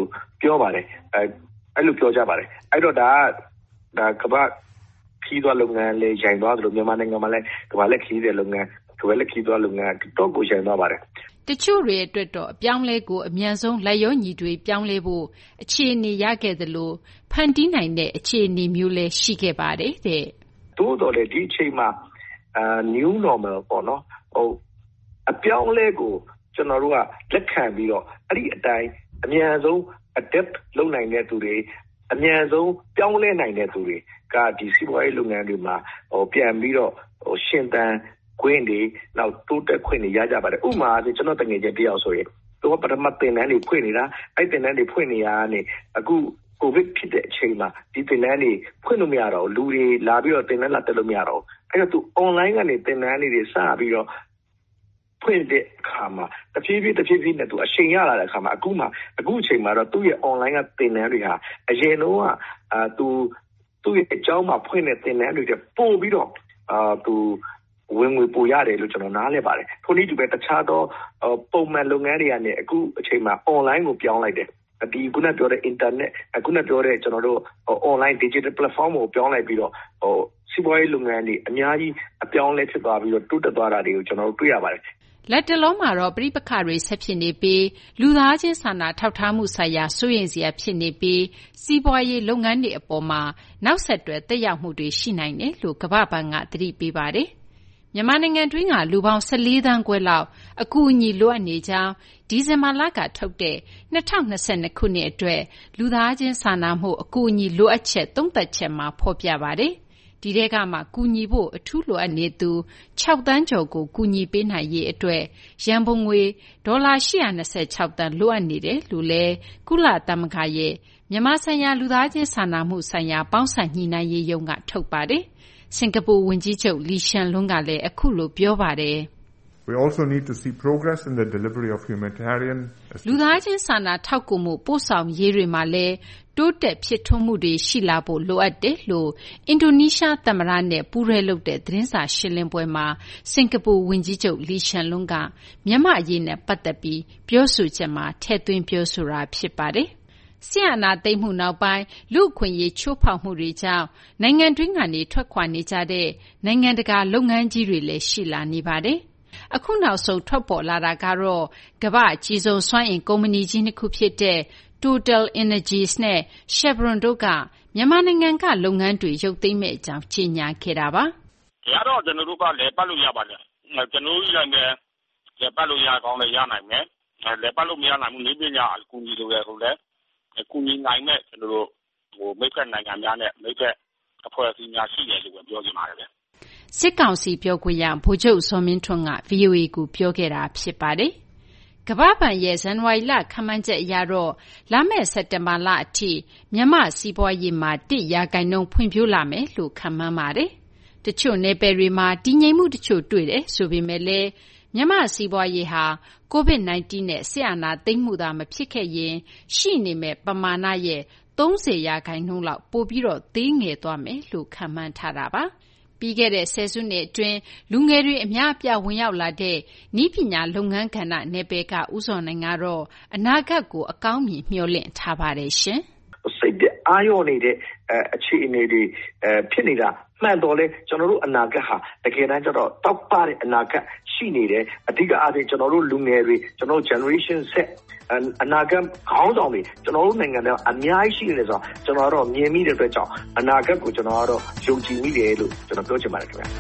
ပြောပါတယ်အဲအဲ့လိုပြောကြပါတယ်အဲ့တော့ဒါဒါကဘာခီးသွားလုပ်ငန်းလေးရိုင်သွားသလိုမြန်မာနိုင်ငံမှာလည်းကဘာလက်ခီးတဲ့လုပ်ငန်းကဘာလက်ခီးသွားလုပ်ငန်းတော့ကိုရိုင်သွားပါတယ်တချို့တွေအတွက်တော့အပြောင်းလဲကိုအမြန်ဆုံးလက်ရောညီတွေပြောင်းလဲဖို့အခြေအနေရခဲ့သလိုဖန်တီးနိုင်တဲ့အခြေအနေမျိုးလည်းရှိခဲ့ပါတယ်တဲ့တိုးတော်လေဒီအချိန်မှာအာ new normal ပေါ့နော်ဟိုအပြောင်းလဲကိုကျွန်တော်တို့ကလက်ခံပြီးတော့အဲ့ဒီအတိုင်းအမြန်ဆုံး adapt လုပ်နိုင်တဲ့သူတွေအမြန်ဆုံးပြောင်းလဲနိုင်တဲ့သူတွေကဒီစီးပွားရေးလုပ်ငန်းတွေမှာဟိုပြန်ပြီးတော့ဟိုရှင်သန်ခွင့်တွေနောက်တိုးတက်ခွင့်တွေရကြပါတယ်ဥပမာဆိုကျွန်တော်တကယ်ချင်းတယောက်ဆိုရင်သူကပထမသင်တန်းတွေဖွင့်နေတာအဲ့သင်တန်းတွေဖွင့်နေရကနေအခုကိုဗစ်ဖြစ်တဲ့အချိန်မှာဒီသင်တန်းတွေဖွင့်လို့မရတော့လူတွေလာပြီးတော့သင်တန်းလာတက်လို့မရတော့အဲ့တော့သူ online ကနေသင်တန်းတွေစပြီးတော့ဖွင့်တဲ့အခါမှာတဖြည်းဖြည်းတဖြည်းဖြည်းနဲ့သူအချိန်ရလာတဲ့အခါမှာအခုမှအခုအချိန်မှာတော့သူ့ရဲ့ online ကသင်တန်းတွေဟာအရင်တော့အာသူသူ့ရဲ့အကြောင်းမှာဖွင့်တဲ့သင်တန်းတွေပို့ပြီးတော့အာသူဝင်ငွေပိုရတယ်လို့ကျွန်တော်နားလည်ပါတယ်ထို့နည်းတူပဲတခြားသောပုံမှန်လုပ်ငန်းတွေကနေအခုအချိန်မှာ online ကိုပြောင်းလိုက်တယ်ဒီခုနပြောတဲ့ internet အခုနပြောတဲ့ကျွန်တော်တို့ online digital platform ကိုပြောင်းလိုက်ပြီးတော့ဟိုစီးပွားရေးလုပ်ငန်းတွေအများကြီးအပြောင်းလဲဖြစ်သွားပြီးတော့တိုးတက်သွားတာတွေကိုကျွန်တော်တို့တွေ့ရပါတယ်လက်တလုံးမှာတော့ပြိပခါတွေဆက်ဖြစ်နေပြီးလူသားချင်းစာနာထောက်ထားမှုဆိုင်ရာစိုးရိမ်စရာဖြစ်နေပြီးစီးပွားရေးလုပ်ငန်းတွေအပေါ်မှာနောက်ဆက်တွဲသက်ရောက်မှုတွေရှိနိုင်တယ်လို့ကမ္ဘာ့ဘဏ်ကသတိပေးပါတယ်မြန်မာနိုင်ငံတွင်းကလူပေါင်း၁၄သန်းခွဲလောက်အကူအညီလိုအပ်နေကြောင်းဒီဇင်ဘာလကထုတ်တဲ့၂၀၂၂ခုနှစ်အတွက်လူသားချင်းစာနာမှုအကူအညီလိုအပ်ချက်သုံးသပ်ချက်မှာဖော်ပြပါတယ်။ဒီထဲကမှကူညီဖို့အထူးလိုအပ်နေသူ၆သန်းကျော်ကိုကူညီပေးနိုင်ရေးအတွက်ရန်ပုံငွေဒေါ်လာ၈၂၆သန်းလိုအပ်နေတယ်လို့လည်းကုလသမဂ္ဂရဲ့မြန်မာဆိုင်ရာလူသားချင်းစာနာမှုဆိုင်ရာပေါင်းစပ်ညှိနှိုင်းရေးရုံးကထုတ်ပါတယ်။စင်ကာပူဝန်ကြီးချုပ်လီရှန်လွန်းကလည်းအခုလိုပြောပါတယ် We also need to see progress in the delivery of humanitarian assistance. လူသားချင်းစာနာထောက်ကူမှုပို့ဆောင်ရေးတွေမှာလည်းတိုးတက်ဖြစ်ထွန်းမှုတွေရှိလာဖို့လိုအပ်တယ်လို့အင်ဒိုနီးရှားသမ္မတနဲ့ပူးရဲလုပ်တဲ့သတင်းစာရှင်းလင်းပွဲမှာစင်ကာပူဝန်ကြီးချုပ်လီရှန်လွန်းကမြန်မာအရေးနဲ့ပတ်သက်ပြီးပြောဆိုချက်မှာထည့်သွင်းပြောဆိုတာဖြစ်ပါတယ်ဆီယနာသိမ့်မှုနောက်ပိုင်းလူအခွင့်အရေးချိုးဖောက်မှုတွေကြောင့်နိုင်ငံတွင်းကနေထွက်ခွာနေကြတဲ့နိုင်ငံတကာလုပ်ငန်းကြီးတွေလည်းရှိလာနေပါတယ်။အခုနောက်ဆုံးထွက်ပေါ်လာတာကတော့ကမ္ဘာ့အကြီးဆုံးစွမ်းအင်ကုမ္ပဏီကြီးနှစ်ခုဖြစ်တဲ့ Total Energies နဲ့ Chevron တို့ကမြန်မာနိုင်ငံကလုပ်ငန်းတွေရုပ်သိမ်းမဲ့အကြောင်းကြေညာခဲ့တာပါ။ရတော့ကျွန်တော်တို့ကလည်းပတ်လို့ရပါတယ်။ကျွန်တော်တို့လည်းလည်းပတ်လို့ရကောင်းလည်းရနိုင်မယ်။လည်းပတ်လို့မရနိုင်ဘူးနည်းပညာအကူအညီတွေလည်းလည်းကူညီနိုင်မဲ့ကျွန်တော်တို့ဟိုမိတ်ဖက်နိုင်ငံများနဲ့မိတ်ဖက်အဖွဲ့အစည်းများရှိတယ်လို့ပြောချင်ပါတယ်ဗျ။စစ်ကောင်စီပြောခွင့်ရဗိုလ်ချုပ်ဇော်မင်းထွန်းက ဗွီအိုအေကိုပြောခဲ့တာဖြစ်ပါတယ်။ကမ္ဘာ့ဘဏ်ရဲ့ဇန်နဝါရီလခန့်မှန်းချက်အရတော့လာမယ့်စက်တင်ဘာလအထိမြန်မာစီးပွားရေးမှာတစ်ရာခိုင်နှုန်းဖွံ့ဖြိုးလာမယ်လို့ခန့်မှန်းပါတယ်။တချို့နယ်ပယ်တွေမှာတည်ငြိမ်မှုတချို့တွေ့တယ်ဆိုပေမဲ့လည်းမြန်မာစီးပွားရေးဟာကိုဗစ် ၁၉ နဲ့ဆရာနာသိမ့်မှုသာမဖြစ်ခဲ့ရင်ရှိနေမဲ့ပမာဏရဲ့သုံး၀ရာခိုင်နှုန်းလောက်ပိုပြီးတော့သေးငယ်သွားမယ်လို့ခန့်မှန်းထားတာပါ။ပြီးခဲ့တဲ့ဆယ်စုနှစ်အတွင်းလူငယ်တွေအများအပြားဝင်ရောက်လာတဲ့နည်းပညာလုပ်ငန်းကဏ္ဍနယ်ပယ်ကဦးစောနိုင်ကတော့အနာဂတ်ကိုအကောင်းမြင်မျှော်လင့်ထားပါတယ်ရှင်။စိတ်ပြအာရုံနေတဲ့အခြေအနေတွေဖြစ်နေတာမှန်တော့လေကျွန်တော်တို့အနာဂတ်ဟာတကယ်တမ်းကျတော့တောက်ပတဲ့အနာဂတ်ရှိနေတယ်အဓိကအားဖြင့်ကျွန်တော်တို့လူငယ်တွေကျွန်တော်တို့ generation set အနာဂတ်ခေါင်းဆောင်တွေကျွန်တော်တို့နိုင်ငံတွေအများကြီးရှိနေတယ်ဆိုတော့ကျွန်တော်တို့မြင်မိတဲ့အတွက်ကြောင့်အနာဂတ်ကိုကျွန်တော်တို့ယုံကြည်မိတယ်လို့ကျွန်တော်ပြောချင်ပါတယ်ခင်ဗျာ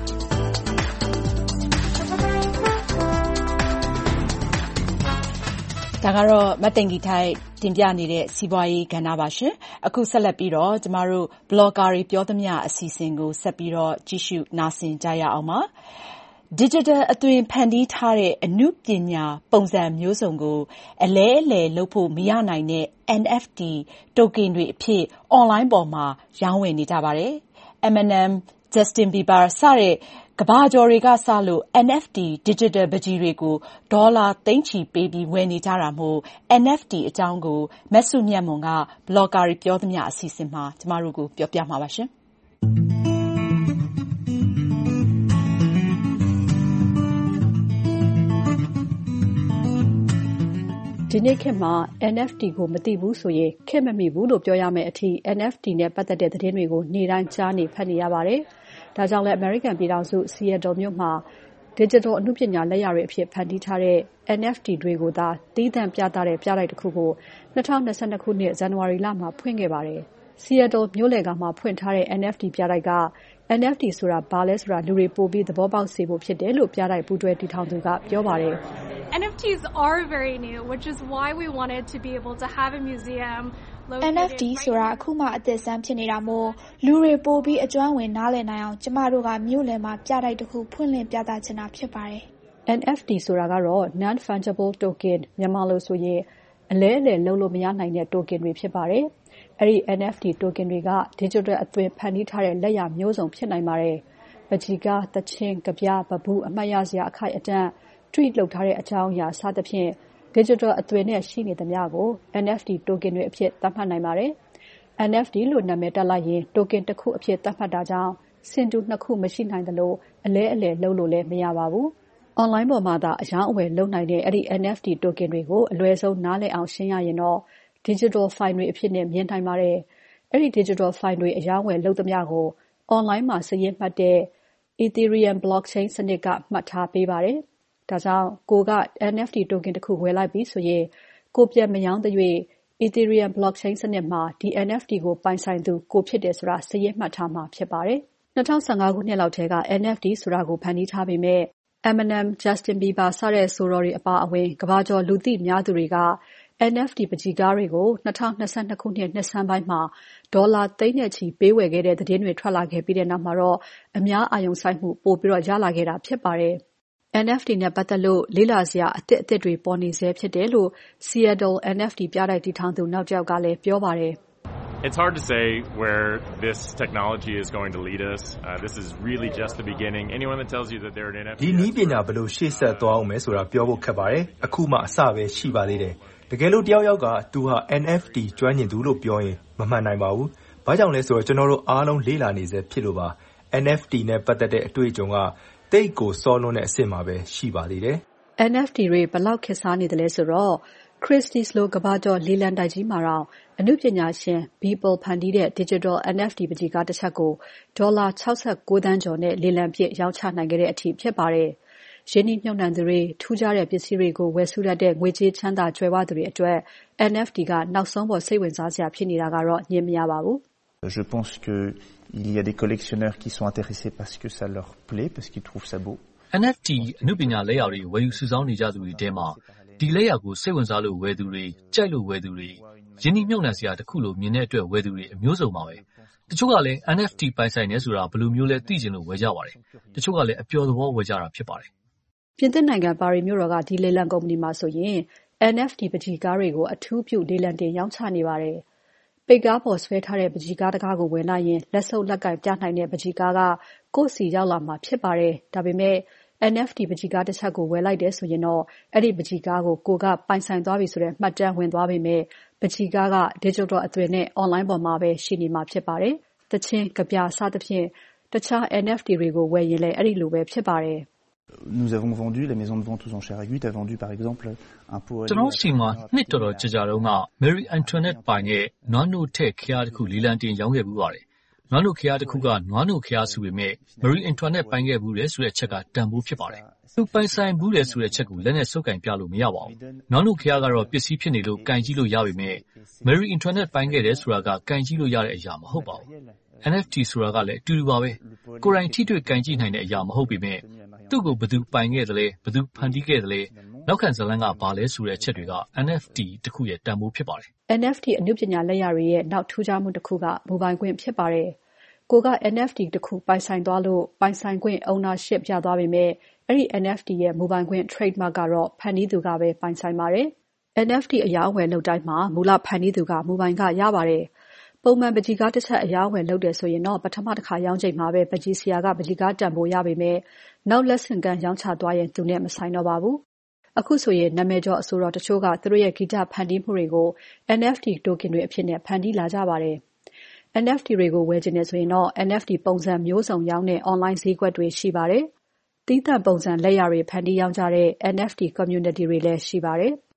ဒါကတော့မတ်တင်ဂီထိုက်တင်ပြနေတဲ့စီးပွားရေးကဏ္ဍပါရှင်။အခုဆက်လက်ပြီးတော့ကျမတို့ blogger တွေပြောသမျှအစီအစဉ်ကိုဆက်ပြီးတော့ကြည့်ရှုနားဆင်ကြရအောင်ပါ။ Digital အသွင်ဖန်တီးထားတဲ့အနုပညာပုံစံမျိုးစုံကိုအလဲအလှယ်လုပ်ဖို့မရနိုင်တဲ့ N F T token တွေအဖြစ် online ပေါ်မှာရောင်းဝယ်နေကြပါတယ်။ Eminem, Justin Bieber စတဲ့ကမ္ဘာကျော်တွေကစလို့ N F T digital ပန်းချီတွေကိုဒေါ်လာသိန်းချီပေးပြီးဝယ်နေကြတာမို့ N F T အကြောင်းကိုမစုမြတ်မွန်က blogger တွေပြောသမျှအစီအစဉ်မှာကျမတို့ကိုပြောပြမှာပါရှင်။ဒီနေ့ခေတ်မှာ N F T ကိုမသိဘူးဆိုရင်ခေတ်မမီဘူးလို့ပြောရမယ့်အထိ N F T နဲ့ပတ်သက်တဲ့သတင်းတွေကိုနေ့တိုင်းကြားနေဖတ်နေရပါတယ်။ဒါကြောင့်လည်း American ပြည်ထောင်စု Seattle မြို့မှာ Digital အနုပညာလက်ရာတွေအဖြစ်ဖန်တီးထားတဲ့ N F T တွေကိုသာသီးသန့်ပြသတဲ့ပြတိုက်တစ်ခုကို၂၀၂၂ခုနှစ်ဇန်နဝါရီလမှာဖွင့်ခဲ့ပါတယ်။ Seattle မြို့လယ်ကောင်မှာဖွင့်ထားတဲ့ N F T ပြတိုက်က N F T ဆိုတာဘာလဲဆိုတာလူတွေပိုပြီးသဘောပေါက်စေဖို့ဖြစ်တယ်လို့ပြတိုက်ပူးတွဲတည်ထောင်သူကပြောပါတယ်။ N F Ts are very new, which is why we wanted to be able to have a museum N F T ဆိုတာအခုမှအသစ်ဆန်းဖြစ်နေတာမို့လူတွေပိုပြီးအကျွမ်းဝင်နားလည်နိုင်အောင်ကျမတို့ကမြို့လယ်မှာပြတိုက်တစ်ခုဖွင့်လှစ်ပြသချင်တာဖြစ်ပါတယ်။ N F T ဆိုတာကတော့ Non-Fungible Token မြန်မာလိုဆိုရင်အလဲအလှယ်လုပ်လို့မရနိုင်တဲ့ token တွေဖြစ်ပါတယ်။အဲဒီ N F T token တွေက digital အသွင်ဖန်တီးထားတဲ့လက်ရာမျိုးစုံဖြစ်နိုင်ပါတယ်။ပန်းချီကား၊သီချင်း၊ကဗျာ၊ပန်းပုအမှတ်ရစရာအခိုက်အတန့် tweet လုပ်ထားတဲ့အကြောင်းအရာစသဖြင့် digital အသွင်နဲ့ရှိနေသမျှကို N F T token တွေအဖြစ်သတ်မှတ်နိုင်ပါတယ်။ N F T လို့နာမည်တပ်လိုက်ရင် token တစ်ခုအဖြစ်သတ်မှတ်တာကြောင့်ဆင်တူနှစ်ခုမရှိနိုင်သလိုအလဲအလှယ်လုပ်လို့လည်းမရပါဘူး။ online ပေါ်မှာသာအရောင်းအဝယ်လုပ်နိုင်တဲ့အဲဒီ N F T token တွေကိုအလွယ်ဆုံးနားလည်အောင်ရှင်းရရင်တော့ digital file တွေအဖြစ်နဲ့မြင်နိုင်ပါတယ်။အဲဒီ digital file တွေအရောင်းအဝယ်လုပ်သမျှကို online မှာစာရင်းမှတ်တဲ့ Ethereum blockchain စနစ်ကမှတ်ထားပေးပါတယ်။ဒါကြောင့်ကိုက N F T token တစ်ခုဝယ်လိုက်ပြီဆိုရင်ကိုပြန်မရောင်းသရွေ့ Ethereum blockchain စနစ်မှာဒီ N F T ကိုပိုင်ဆိုင်သူကိုဖြစ်တယ်ဆိုတာစာရင်းမှတ်ထားမှာဖြစ်ပါတယ်။၂၀၁၅ခုနှစ်လောက်ထဲက N F T ဆိုတာကိုဖန်တီးထားပေမဲ့ Eminem, Justin Bieber စတဲ့ဆိုတော်တွေအပါအဝင်ကမ္ဘာကျော်လူသိများသူတွေက N F T ပန်းချီကားတွေကို၂၀၂၂ခုနှစ်နှစ်ဆန်းပိုင်းမှာဒေါ်လာသိန်းနဲ့ချီပေးဝယ်ခဲ့တဲ့သတင်းတွေထွက်လာခဲ့ပြီးတဲ့နောက်မှာတော့အများအာရုံစိုက်မှုပိုပြီးရလာခဲ့တာဖြစ်ပါတယ်။ N F T နဲ့ပတ်သက်လို့လေ့လာစရာအသစ်အသစ်တွေပေါ်နေဆဲဖြစ်တယ်လို့ Seattle N F T ပြတိုက်တည်ထောင်သူနောက်တစ်ယောက်ကလည်းပြောပါတယ်။ It's hard to say where this technology is going to lead us. Uh, this is really just the beginning. Anyone that tells you that they're an N F T ဒီနည်းပညာဘယ်လိုရှေ့ဆက်သွားအောင်မဲဆိုတာပြောဖို့ခက်ပါတယ်။အခုမှအစပဲရှိပါသေးတယ်။တကယ်လို့တယောက်ယောက်ကသူဟာ N F T ကျွမ်းကျင်သူလို့ပြောရင်မမှန်နိုင်ပါဘူး။ဘာကြောင့်လဲဆိုတော့ကျွန်တော်တို့အားလုံးလေ့လာနေစေဖြစ်လို့ပါ။ N F T နဲ့ပတ်သက်တဲ့အတွေ့အကြုံကတိတ်ကိုစောလွန်းတဲ့အဆင့်မှာပဲရှိပါသေးတယ်။ N F T တွေဘယ်လောက်ခေတ်စားနေတယ်လဲဆိုတော့ Christie's လိုကမ္ဘာကျော်လေလံတိုက်ကြီးမှာတော့အနုပညာရှင် Beeple ဖန်တီးတဲ့ Digital N F T ပန်းချီကားတစ်ချက်ကိုဒေါ်လာ၆၉သန်းကျော်နဲ့လေလံပစ်ရောင်းချနိုင်ခဲ့တဲ့အထိဖြစ်ပါတယ်။ရင်းနှီးမြှုပ်နှံသူတွေထူးခြားတဲ့ပစ္စည်းတွေကိုဝယ်စုတတ်တဲ့ငွေကြေးချမ်းသာကြွယ်ဝသူတွေအတွက် N F T ကနောက်ဆုံးပေါ်စိတ်ဝင်စားစရာဖြစ်နေတာကတော့ညင်မရပါဘူး။ Je pense que il y a des collectionneurs qui sont intéressés parce que ça leur plaît parce qu'ils trouvent ça beau. N F T အနုပညာလက်ရာတွေဝယ်ယူစုဆောင်းနေကြသူတွေထဲမှာဒီလက်ရာကိုစိတ်ဝင်စားလို့ဝယ်သူတွေကြိုက်လို့ဝယ်သူတွေရင်းနှီးမြှုပ်နှံစရာတစ်ခုလို့မြင်တဲ့အတွက်ဝယ်သူတွေအမျိုးစုံပါပဲတချို့ကလည်း N F T ပိုင်ဆိုင်နေဆိုတာဘယ်လိုမျိုးလဲသိချင်လို့ဝယ်ကြပါတယ်တချို့ကလည်းအပျော်သဘောဝယ်ကြတာဖြစ်ပါတယ်ပြင်သစ်နိုင်ငံပါရီမြို့တော်ကဒီလေလံကုမ္ပဏီမှာဆိုရင် N F T ပန်းချီကားတွေကိုအထူးပြုလေလံတင်ရောင်းချနေပါတယ်ပိတ်ကားပေါ်ဆွဲထားတဲ့ပန်းချီကားတကားကိုဝယ်လိုက်ရင်လက်ဆုပ်လက်ကင်ပြနိုင်တဲ့ပန်းချီကားကကိုယ့်စီရောက်လာမှာဖြစ်ပါတယ်ဒါပေမဲ့N F T ပန်းချီကားတစ်ချက်ကိုဝယ်လိုက်တယ်ဆိုရင်တော့အဲ့ဒီပန်းချီကားကိုကိုကပိုင်ဆိုင်သွားပြီဆိုတဲ့မှတ်တမ်းဝင်သွားပေမဲ့ပန်းချီကားက digital အသွင်နဲ့ online ပေါ်မှာပဲရှိနေမှာဖြစ်ပါတယ်။သချင်းကဗျာစသဖြင့်တခြား N F T တွေကိုဝယ်ရင်လည်းအဲ့ဒီလိုပဲဖြစ်ပါတယ်။ Nous avons vendu la maison de vente aux enchères Agut a vendu par exemple un pot ကျွန်တော်စီမှာနှစ်တော်တော်ကြာကြာတုန်းက Marie Antoinette ပိုင်ရဲ့နွားနို့ထက်ခရားတစ်ခုလီလံတင်ရောင်းခဲ့ဘူးပါတယ်။နွားနို့ခရားတစ်ခုကနွားနို့ခရားဆိုပေမဲ့ Marie Antoinette ပိုင်ခဲ့ဘူးလေဆိုတဲ့ချက်ကတန်ဖိုးဖြစ်ပါတယ်။သူပိုင်ဆိုင်ဘူးလေဆိုတဲ့ချက်ကိုလက်နဲ့စုပ်ကင်ပြလို့မရပါဘူး။နွားနို့ခရားကတော့ပစ္စည်းဖြစ်နေလို့ကင်ကြည့်လို့ရပေမဲ့ Marie Antoinette ပိုင်ခဲ့တယ်ဆိုတာကကင်ကြည့်လို့ရတဲ့အရာမဟုတ်ပါဘူး။ N F T ဆိုတာကလည်းအတူတူပါပဲ။ကိုယ်တိုင်ထိတွေ့ကင်ကြည့်နိုင်တဲ့အရာမဟုတ်ပေမဲ့သူ့ကိုဘယ်သူပိုင်ခဲ့တယ်လဲဘယ်သူဖန်တီးခဲ့တယ်လဲနောက်ခံဇာတ်လမ်းကဘာလဲဆိုတဲ့အချက်တွေက N F T တစ်ခုရဲ့တန်ဖိုးဖြစ်ပါတယ်။ N F T အနုပညာလက်ရာတွေရဲ့နောက်ထူးခြားမှုတစ်ခုကမူပိုင်ခွင့်ဖြစ်ပါတယ်။ကိုက N F T တစ်ခုပိုင်ဆိုင်သွားလို့ပိုင်ဆိုင်ခွင့် ownership ရသွားပေမဲ့အဲ့ဒီ N F T ရဲ့မူပိုင်ခွင့် trademark ကတော့ဖန်တီးသူကပဲပိုင်ဆိုင်ပါတယ်။ N F T အရောင်းအဝယ်လုပ်တိုင်းမှာမူလဖန်တီးသူကမူပိုင်ကရပါတယ်။ပုံမှန်ပန်းချီကားတစ်ချက်အရောင်းအဝယ်လုပ်တယ်ဆိုရင်တော့ပထမတစ်ခါရောင်းချိန်မှာပဲပန်းချီဆရာကပန်းချီကားတန်ဖိုးရပေမဲ့နောက်လက်ဆင့်ကမ်းရောင်းချသွားရင်သူနဲ့မဆိုင်တော့ပါဘူး။အခုဆိုရင်နာမည်ကျော်အဆိုတော်တချို့ကသူတို့ရဲ့ဂီတဖန်တီးမှုတွေကို N F T token တွေအဖြစ်နဲ့ဖန်တီးလာကြပါတယ်။ N F T တွေကိုဝယ်ချင်တယ်ဆိုရင်တော့ N F T ပုံစံမျိုးစုံရောင်းတဲ့ online ဈေးကွက်တွေရှိပါတယ်။သီးသန့်ပုံစံလက်ရာတွေဖန်တီးရောင်းကြတဲ့ N F T community တွေလည်းရှိပါတယ်။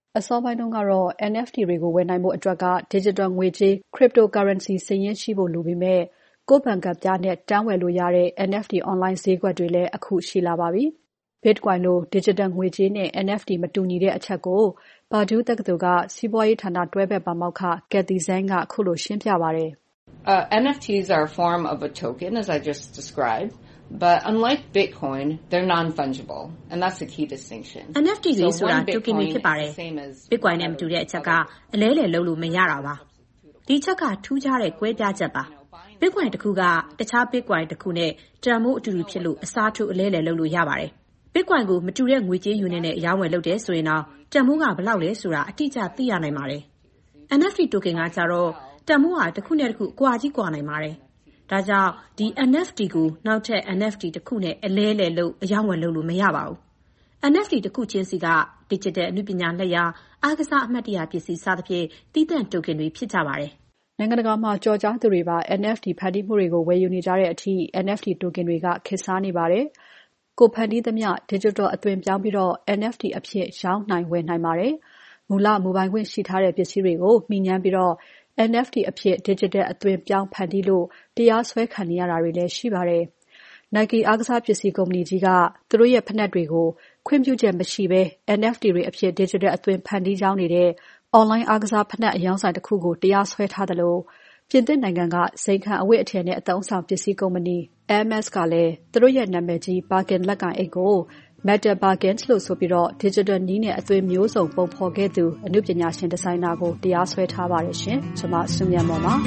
အစောပိုင်းတုန်းကတော့ N F T တွေကိုဝယ်နိုင်ဖို့အတွက်က digital ငွေကြေး cryptocurrency စာရင်းရှိဖို့လိုပေမဲ့ကိုယ့်ဘဏ်ကဒ်ပြားနဲ့တန်းဝယ်လို့ရတဲ့ N F T online ဈေးကွက်တွေလည်းအခုရှိလာပါပြီ။ Bitcoin လို digital ငွေကြေးနဲ့ N F T မတူညီတဲ့အချက်ကို Purdue တက္ကသိုလ်ကစီးပွားရေးဌာနတွဲဘက်ပါမောက္ခ Kathy Zhang ကခုလိုရှင်းပြပါတယ်။ Uh, N F Ts are a form of a token, as I just described, but unlike Bitcoin, they're non-fungible, and that's the key distinction. N F T တွေဆိုတာ token တွေဖြစ်ပါတယ်။ Bitcoin နဲ့မတူတဲ့အချက်ကအလဲလှယ်လုပ်လို့မရတာပါ။ဒီချက်ကထူးခြားတဲ့ကွဲပြားချက်ပါ။ Bitcoin တစ်ခုကတခြား Bitcoin တစ်ခုနဲ့တန်ဖိုးအတူတူဖြစ်လို့အစားထိုးအလဲလှယ်လုပ်လို့ရပါတယ်။ Bitcoin ကိုမတူတဲ့ငွေကြေး unit နဲ့အရောင်းဝယ်လုပ်တယ်ဆိုရင်တော့တန်ဖိုးကဘယ်လောက်လဲဆိုတာအတိအကျသိရနိုင်ပါတယ်။ N F T token ကကြတော့တန်ဖိုးဟာတစ်ခုနဲ့တစ်ခုအကွာကြီးကွာနိုင်ပါတယ်။ဒါကြောင့်ဒီ N F T ကိုနောက်ထပ် N F T တစ်ခုနဲ့အလဲလှယ်လုပ်အရောင်းဝယ်လုပ်လို့မရပါဘူး။ N F T တစ်ခုချင်းစီက digital အနုပညာလက်ရာအားကစားအမှတ်တရပစ္စည်းစသဖြင့်သီးသန့် token တွေဖြစ်ကြပါတယ်။နိုင်ငံတကာမှာကြော်ကြားသူတွေပါ N F T ဖန်တီးမှုတွေကိုဝယ်ယူနေကြတဲ့အထိ N F T token တွေကခေတ်စားနေပါတယ်။ကိုဖန်တီးသမျှ digital အသွင်ပြောင်းပြီးတော့ N F T အဖြစ်ရောင်းနိုင်ဝယ်နိုင်ပါတယ်။မူလမူပိုင်ခွင့်ရှိထားတဲ့ပစ္စည်းတွေကိုမှီငြမ်းပြီးတော့ N F T အဖြစ် digital အသွင်ပြောင်းဖန်တီးလို့တရားစွဲခံနေရတာတွေလည်းရှိပါတယ်။ Nike အားကစားပစ္စည်းကုမ္ပဏီကြီးကသူတို့ရဲ့ဖိနပ်တွေကိုခွင့်ပြုချက်မရှိဘဲ N F T တွေအဖြစ် digital အသွင်ဖန်တီးရောင်းနေတဲ့ online အားကစားဖိနပ်အရောင်းဆိုင်တစ်ခုကိုတရားစွဲထားသလိုပြင်သစ်နိုင်ငံကဇိမ်ခံအဝတ်အထည်နဲ့အသုံးအဆောင်ပစ္စည်းကုမ္ပဏီ Hermes ကလည်းသူတို့ရဲ့နာမည်ကြီး Birkin လက်ကိုင်အိတ်ကို Metal Birkins လို့ဆိုပြီးတော့ digital နည်းနဲ့အသွင်မျိုးစုံပုံဖော်ခဲ့သူအနုပညာရှင်ဒီဇိုင်နာကိုတရားစွဲထားပါတယ်ရှင်။ကျွန်မစုမြတ်မော်ပါ။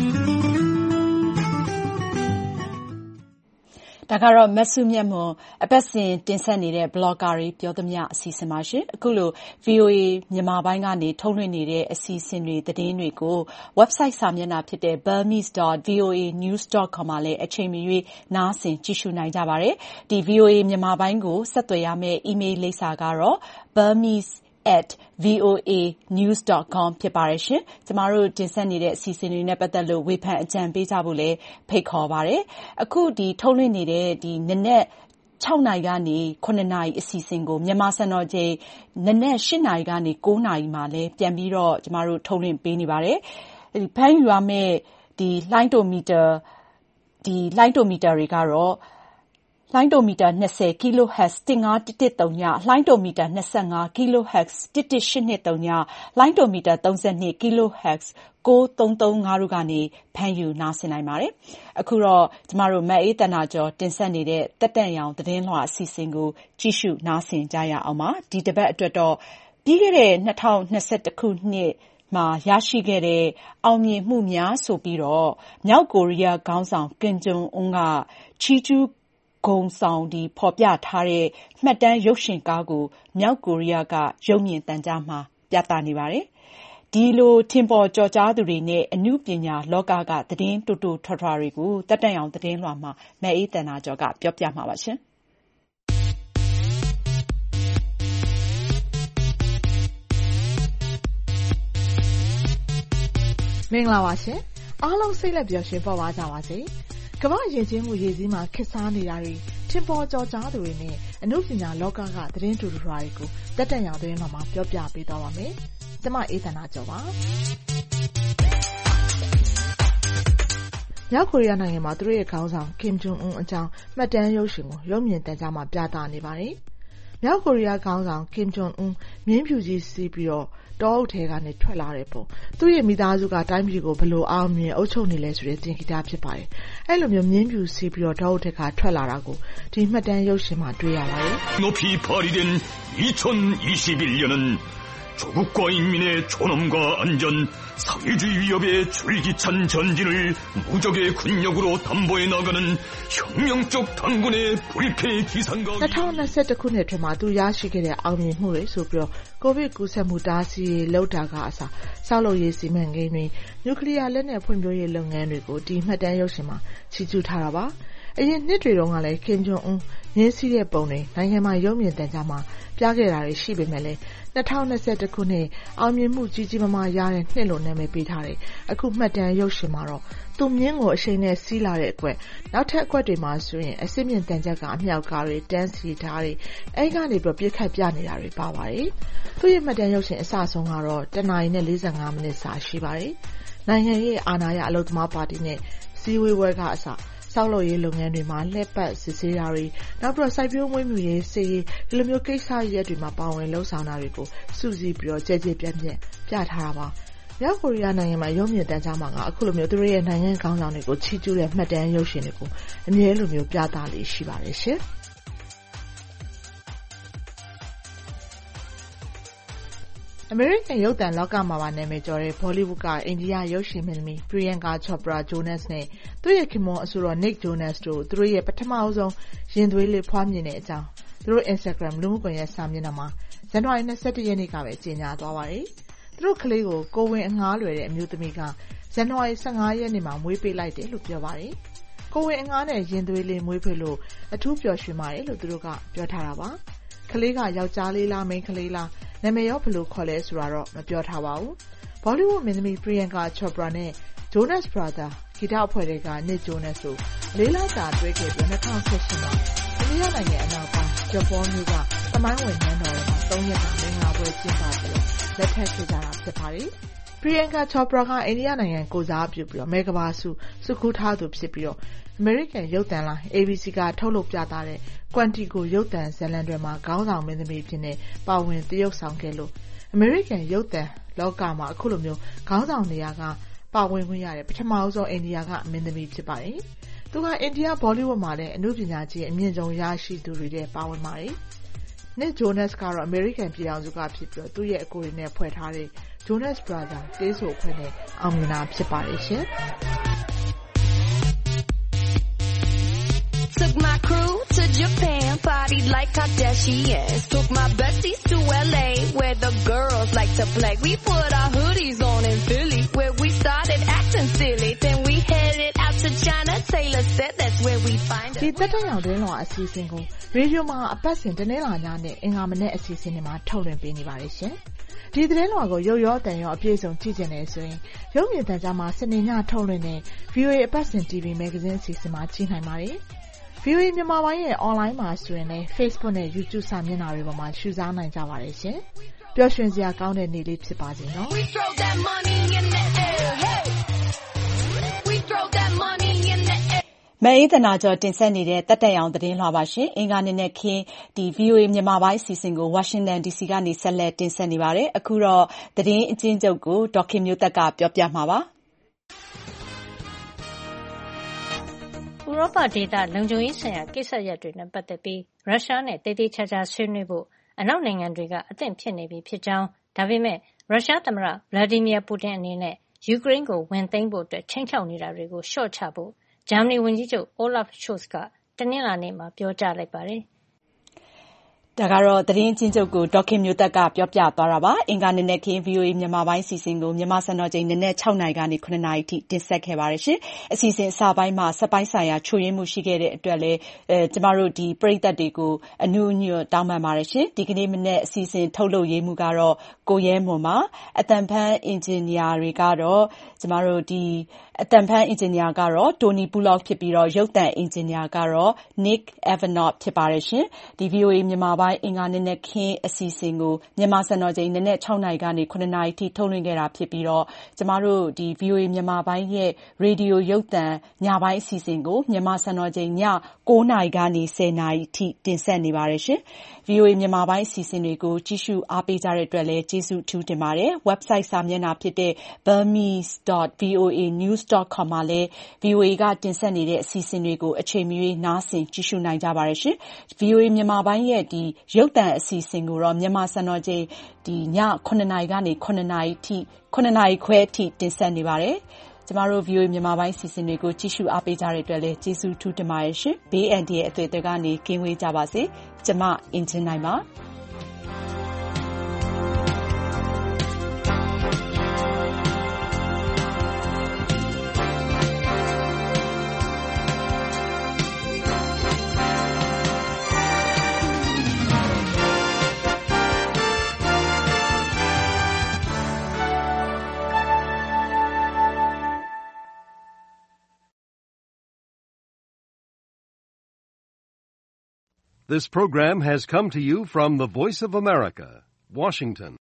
ဒါကတော့မဆုမြတ်မွန်အပတ်စဉ်တင်ဆက်နေတဲ့ blogger တွေပြောသမျှအစီအစဉ်ပါရှင်အခုလို V O A မြန်မာပိုင်းကနေထုတ်လွှင့်နေတဲ့အစီအစဉ်တွေသတင်းတွေကို website စာမျက်နှာဖြစ်တဲ့ burmese dot voa news dot com မှာလည်းအချိန်မရွေးနားဆင်ကြည့်ရှုနိုင်ကြပါတယ်ဒီ V O A မြန်မာပိုင်းကိုဆက်သွယ်ရမယ့် email လိပ်စာကတော့ burmese at voa news dot com ဖြစ်ပါတယ်ရှင်ကျမတို့တင်ဆက်နေတဲ့အစီအစဉ်တွေနဲ့ပတ်သက်လို့ဝေဖန်အကြံပေးကြဖို့လည်းဖိတ်ခေါ်ပါတယ်အခုဒီထုတ်လွှင့်နေတဲ့ဒီနနက်၆နာရီကနေခုနှစ်နာရီအစီအစဉ်ကိုမြန်မာစံတော်ချိန်နနက်၈နာရီကနေ၉နာရီမှာလည်းပြန်ပြီးတော့ကျမတို့ထုတ်လွှင့်ပေးနေပါတယ်ဒီဖမ်းယူရမယ့်ဒီလှိုင်းတိုမီတာဒီလှိုင်းတိုမီတာတွေကတော့လှိုင်းတိုမီတာ20 kilohertz တစ်ငါးတစ်တစ်သုံးညလှိုင်းတိုမီတာ25 kilohertz တစ်တစ်ရှစ်နှစ်သုံးညလှိုင်းတိုမီတာ32 kilohertz ကိုးသုံးသုံးငါးတို့ကနေဖမ်းယူနားဆင်နိုင်ပါတယ်အခုတော့ကျမတို့မတ်အေးတနာကျော်တင်ဆက်နေတဲ့တက်တန့်ရောင်သတင်းလွှာအစီအစဉ်ကိုကြည့်ရှုနားဆင်ကြရအောင်ပါဒီတစ်ပတ်အတွက်တော့ပြီးခဲ့တဲ့၂၀၂၁ခုနှစ်မှာရရှိခဲ့တဲ့အောင်မြင်မှုများဆိုပြီးတော့မြောက်ကိုရီးယားခေါင်းဆောင်ကင်ဂျုံအွန်းကချီကျူးဂုံဆောင်ဒီဖော်ပြထားတဲ့မှတ်တမ်းရုပ်ရှင်ကားကိုမြောက်ကိုရီးယားကရုပ်မြင်သံကြားမှာပြသနေပါတယ်ဒီလိုထင်ပေါ်ကျော်ကြားသူတွေနဲ့အမှုပညာလောကကသတင်းတူတူထွားထွားတွေကိုတက်တန့်အောင်သတင်းလွှာမှာမအေးတနာကျော်ကပြောပြမှာပါရှင်မင်္ဂလာပါရှင်အားလုံးစိတ်လက်ပျော်ရွှင်ပေါ်ပါကြပါစေကမ္ဘာယဉ်ကျေးမှုရည်စည်းမှာခေတ်စားနေတာတွေထင်ပေါ်ကျော်ကြားသူတွေနဲ့အမှုပညာလောကကသတင်းတူတူထွားတွေကိုတက်တန့်အောင်သတင်းလွှာမှာပြောပြပေးသွားပါမယ်ကျမအေးသနာကျော်ပါမြောက်ကိုရီးယားနိုင်ငံမှာသူတို့ရဲ့ခေါင်းဆောင်ကင်ဂျုံအွန်းအကြောင်းမှတ်တမ်းရုပ်ရှင်ကိုရုပ်မြင်သံကြားမှာပြသနေပါတယ်။မြောက်ကိုရီးယားခေါင်းဆောင်ကင်ဂျုံအွန်းမြင်းဖြူကြီးစီးပြီးတော့တောအုပ်ထဲကနေထွက်လာတဲ့ပုံသူ့ရဲ့မိသားစုကတိုင်းပြည်ကိုဘယ်လိုအောင်မြင်အုပ်ချုပ်နေလဲဆိုတဲ့သင်ခန်းစာဖြစ်ပါတယ်။အဲ့လိုမျိုးမြင်းဖြူစီးပြီးတော့တောအုပ်ထဲကထွက်လာတာကိုဒီမှတ်တမ်းရုပ်ရှင်မှာတွေ့ရပါတယ်။ 높이 발휘된 이천이십일 년은 조국과 인민의 존엄과 안전, 사회주의 위협에 줄기찬 전진을 무적의 군력으로 담보해 나가는 혁명적 당군의 불패 기상과 ၂၀၂၁ခုနှစ်ထဲမှာသူရရှိခဲ့တဲ့အောင်မြင်မှုတွေဆိုပြီးတော့ကိုဗစ်ကူးစက်မှုတားဆီးရေးလှုပ်တာကအစားဆောက်လုပ်ရေးစီမံကိန်းတွေနျူကလ িয়ার လက်နက်ဖွံ့ဖြိုးရေးလုပ်ငန်းတွေကိုဒီမှတ်တမ်းရုပ်ရှင်မှာချီးကျူးထားတာပါအအရင်နှစ်တွေတုန်းကလည်းခင်ဂျွန်အွန်းငင်းစီးတဲ့ပုံတွေနိုင်ငံမှာရုပ်မြင်သံကြားမှာပြခဲ့တာတွေရှိပေမဲ့လည်း၂၀၂၁ခုနှစ်အောင်မြင်မှုကြီးကြီးမားမားရတဲ့နှစ်လို့နာမည်ပေးထားတယ်။အခုမှတ်တမ်းရုပ်ရှင်မှာတော့သူမြင်းကိုအရှိန်နဲ့စီးလာတဲ့အကွက်နောက်ထပ်အကွက်တွေမှာဆိုရင်အစစ်မြင့်တန်ချက်ကအမြောက်ကားတွေတန်းစီထားတွေအဲဒီကနေပြီးပြစ်ခတ်ပြနေတာတွေပါပါတယ်။သူ့ရဲ့မှတ်တမ်းရုပ်ရှင်အစဆုံးကတော့တနာရီနဲ့၄၅မိနစ်စာရှိပါတယ်။နိုင်ငံရေးအာဏာရအလုပ်သမားပါတီနဲ့စီဝေးပွဲကအစဆောက်လုပ်ရေးလုပ်ငန်းတွေမှာလှည့်ပတ်စစ်ဆေးတာတွေနောက်ပြီးတော့စိုက်ပျိုးမွေးမြူရေးစေရေးဒီလိုမျိုးကိစ္စရပ်တွေမှာပါဝင်လှုပ်ဆောင်တာတွေကိုစုစည်းပြီးတော့ကြဲကြဲပြန့်ပြန့်ပြထားတာပါ။မြောက်ကိုရီးယားနိုင်ငံမှာရုပ်မြင်သံကြားမှာကအခုလိုမျိုးသူတို့ရဲ့နိုင်ငံခေါင်းဆောင်တွေကိုချီးကျူးတဲ့မှတ်တမ်းရုပ်ရှင်တွေကိုအမြဲလိုမျိုးပြသလေးရှိပါတယ်ရှင်။အမေရိကန်ရုပ်သံလောကမှာပါနာမည်ကျော်တဲ့ဘောလိဝုဒ်ကအိန္ဒိယရုပ်ရှင်မင်းသမီး Priyanka Chopra Jonas နဲ့သူ့ရဲ့ခင်ပွန်းအဆိုတော် Nick Jonas တို့သူတို့ရဲ့ပထမဆုံးရင်သွေးလေးဖွားမြင်တဲ့အကြောင်းသူတို့ Instagram လူမှုကွန်ရက်စာမျက်နှာမှာဇန်နဝါရီ၂၁ရက်နေ့ကပဲကြေညာသွားပါတယ်။သူတို့ကလေးကိုကိုဝင်အငှားလွယ်တဲ့အမျိုးသမီးကဇန်နဝါရီ၁၅ရက်နေ့မှာမွေးပေးလိုက်တယ်လို့ပြောပါတယ်။ကိုဝင်အငှားနဲ့ရင်သွေးလေးမွေးပေးလို့အထူးပျော်ရွှင်ပါတယ်လို့သူတို့ကပြောထားတာပါ။ကလေးကယောက်ျားလေးလားမိန်းကလေးလားနာမည်ရောဘယ်လိုခေါ်လဲဆိုတာတော့မပြောထားပါဘူး။ Bollywood မင်းသမီး Priyanka Chopra နဲ့ Jonas Brothers ဂီတအဖွဲ့တွေက Nick Jonas တို့လေးလကြာတွေ့ခဲ့ပြီး၂၀၁၈မှာအိန္ဒိယနိုင်ငံအနောက်ပိုင်းဂျပန်မြို့ကသမိုင်းဝင်နန်းတော်မှာ၃ရက်တာမင်္ဂလာပွဲကျင်းပပြီးလက်ထပ်ခဲ့ကြတာဖြစ်ပါတယ်။ Priyanka Chopra ကအိန္ဒိယနိုင်ငံကိုစားပြုပြီးတော့မေကဘာစုစုခူးထားသူဖြစ်ပြီးတော့အမေရိကန်ရုပ်သံလိုင်း A B C ကထုတ်လုပ်ပြသတဲ့ Quantico ရုပ်သံဇာတ်လမ်းတွေမှာခေါင်းဆောင်မင်းသမီးဖြစ်နေပါဝင်သရုပ်ဆောင်ခဲ့လို့အမေရိကန်ရုပ်သံလောကမှာအခုလိုမျိုးခေါင်းဆောင်နေရာကပါဝင်ခွင့်ရတဲ့ပထမဆုံးအိန္ဒိယကမင်းသမီးဖြစ်ပါတယ်။သူကအိန္ဒိယဘောလိဝုဒ်မှာလည်းအမှုပညာကြီးအမြင့်ဆုံးရရှိသူတွေထဲပါဝင်ပါတယ်။ Nick Jonas ကတော့အမေရိကန်ပြည်ထောင်စုကဖြစ်ပြီးတော့သူ့ရဲ့အကိုတွေနဲ့ဖွဲ့ထားတဲ့ Jonas Brothers တေးဆိုအဖွဲ့နဲ့အောင်မြင်တာဖြစ်ပါတယ်ရှင်။ Took my crew to Japan, partied like Kardashians. Took my besties to L A, where the girls like to play. We put our hoodies on in Philly, where we started acting silly. Then we headed out to China. Taylor said that's where we find us. ဒီတက်တဲ့ရောက်တဲ့လောအစီအစဉ်ကိုရေဒီယိုမှာအပတ်စဉ်တနင်္လာညနဲ့အင်္ဂါမနေ့အစီအစဉ်တွေမှာထုတ်လွှင့်ပေးနေပါတယ်ရှင်။ဒီသတင်းလွှာကိုရုပ်ရောတန်ရောအပြည့်စုံကြည့်ကြနေဆိုရင်ရုပ်မြင်သံကြားမှာစနေညထုတ်လွှင့်တဲ့ V O A အပတ်စဉ် T V Magazine အစီအစဉ်မှာကြည့်နိုင်ပါတယ်။ V O A မြန်မာပိုင်းရဲ့ online မှာဆိုရင်လည်း Facebook နဲ့ YouTube စာမျက်နှာတွေပေါ်မှာရှုစားနိုင်ကြပါတယ်ရှင်။ပျော်ရွှင်စရာကောင်းတဲ့နေ့လေးဖြစ်ပါစေနော်။ We throw that money in the air. Hey. We throw that money in the air. မအေးသနာကျော်တင်ဆက်နေတဲ့တက်တက်ရောင်သတင်းလွှာပါရှင်။အင်္ဂါနေ့နဲ့ခင်းဒီ V O A မြန်မာပိုင်းအစီအစဉ်ကို Washington D C ကနေဆက်လက်တင်ဆက်နေပါတယ်။အခုတော့သတင်းအကျဉ်းချုပ်ကိုဒေါက်ခင်မျိုးသက်ကပြောပြမှာပါ။ဥရောပဒေသလုံခြုံရေးဆိုင်ရာကိစ္စရပ်တွေနဲ့ပတ်သက်ပြီးရုရှားနဲ့တေးသေးချာချာဆွေးနွေးဖို့အနောက်နိုင်ငံတွေကအသင့်ဖြစ်နေပြီဖြစ်ကြောင်းဒါပေမဲ့ရုရှားသမ္မတဗလာဒီမီယာပူတင်အနေနဲ့ယူကရိန်းကိုဝင်သိမ်းဖို့အတွက်ချိန်ချောက်နေတာတွေကိုလျှော့ချဖို့ဂျာမနီဝန်ကြီးချုပ် Olaf Scholz ကတနင်္လာနေ့မှာပြောကြားလိုက်ပါတယ်။ဒါကတော့သတင်းချင်းချုပ်ကိုဒေါက်ခင်မျိုးသက်ကပြောပြသွားတာပါအင်္ဂါနေ့နဲ့ခင်း V O A မြန်မာပိုင်းစီစဉ်ကိုမြန်မာစံတော်ချိန်နနက်၆နာရီကနေ၇နာရီထိတင်ဆက်ခဲ့ပါတယ်ရှင်အစီအစဉ်အစပိုင်းမှာစပိုင်းဆိုင်ရာချို့ယွင်းမှုရှိခဲ့တဲ့အတွက်လည်းအဲကျမတို့ဒီပရိသတ်တွေကိုအနုအညွတ်တောင်းပန်ပါတယ်ရှင်ဒီကနေ့မနေ့အစီအစဉ်ထုတ်လုပ်ရေးမှုကတော့ကိုရဲမွန်ပါအတန်ဖန်းအင်ဂျင်နီယာတွေကတော့ကျမတို့ဒီအတန်ဖန်းအင်ဂျင်နီယာကတော့တိုနီပူလောက်ဖြစ်ပြီးတော့ရုပ်သံအင်ဂျင်နီယာကတော့ Nick Evanot ဖြစ်ပါတယ်ရှင်ဒီ V O A မြန်မာပိုင်းအင်္ဂါနေ့နဲ့ခင်းအစီအစဉ်ကိုမြန်မာစံတော်ချိန်နနက်၆နာရီကနေ၇နာရီထိထုတ်လွှင့်ခဲ့တာဖြစ်ပြီးတော့ကျမတို့ဒီ V O A မြန်မာပိုင်းရဲ့ရေဒီယိုရုပ်သံညပိုင်းအစီအစဉ်ကိုမြန်မာစံတော်ချိန်ည၉နာရီကနေ၁၀နာရီထိတင်ဆက်နေပါတယ်ရှင် V O A မြန်မာပိုင်းအစီအစဉ်တွေကိုကြည့်ရှုအားပေးကြတဲ့အတွက်လည်းကျေးဇူးထူးတင်ပါတယ် website စာမျက်နှာဖြစ်တဲ့ burmese dot v o a news dot com မှာလည်း V O A ကတင်ဆက်နေတဲ့အစီအစဉ်တွေကိုအချိန်မရွေးနားဆင်ကြည့်ရှုနိုင်ကြပါတယ်ရှင် V O A မြန်မာပိုင်းရဲ့ဒီရုပ်သံအစီအစဉ်ကိုတော့မြန်မာစံတော်ချိန်ဒီည၇နာရီကနေ၇နာရီထိ၇နာရီခွဲအထိတင်ဆက်နေပါတယ်ကျမတို့ V O A မြန်မာပိုင်းစီစဉ်တွေကိုကြည့်ရှုအားပေးကြတဲ့အတွက်လည်းကျေးဇူးထူးတင်ပါတယ်ရှင်ဘေးအန္တရာယ်အသွေးအသွယ်ကနေကင်းဝေးကြပါစေကျမအင်ဂျင်နိုင်ပါ This program has come to you from the Voice of America, Washington.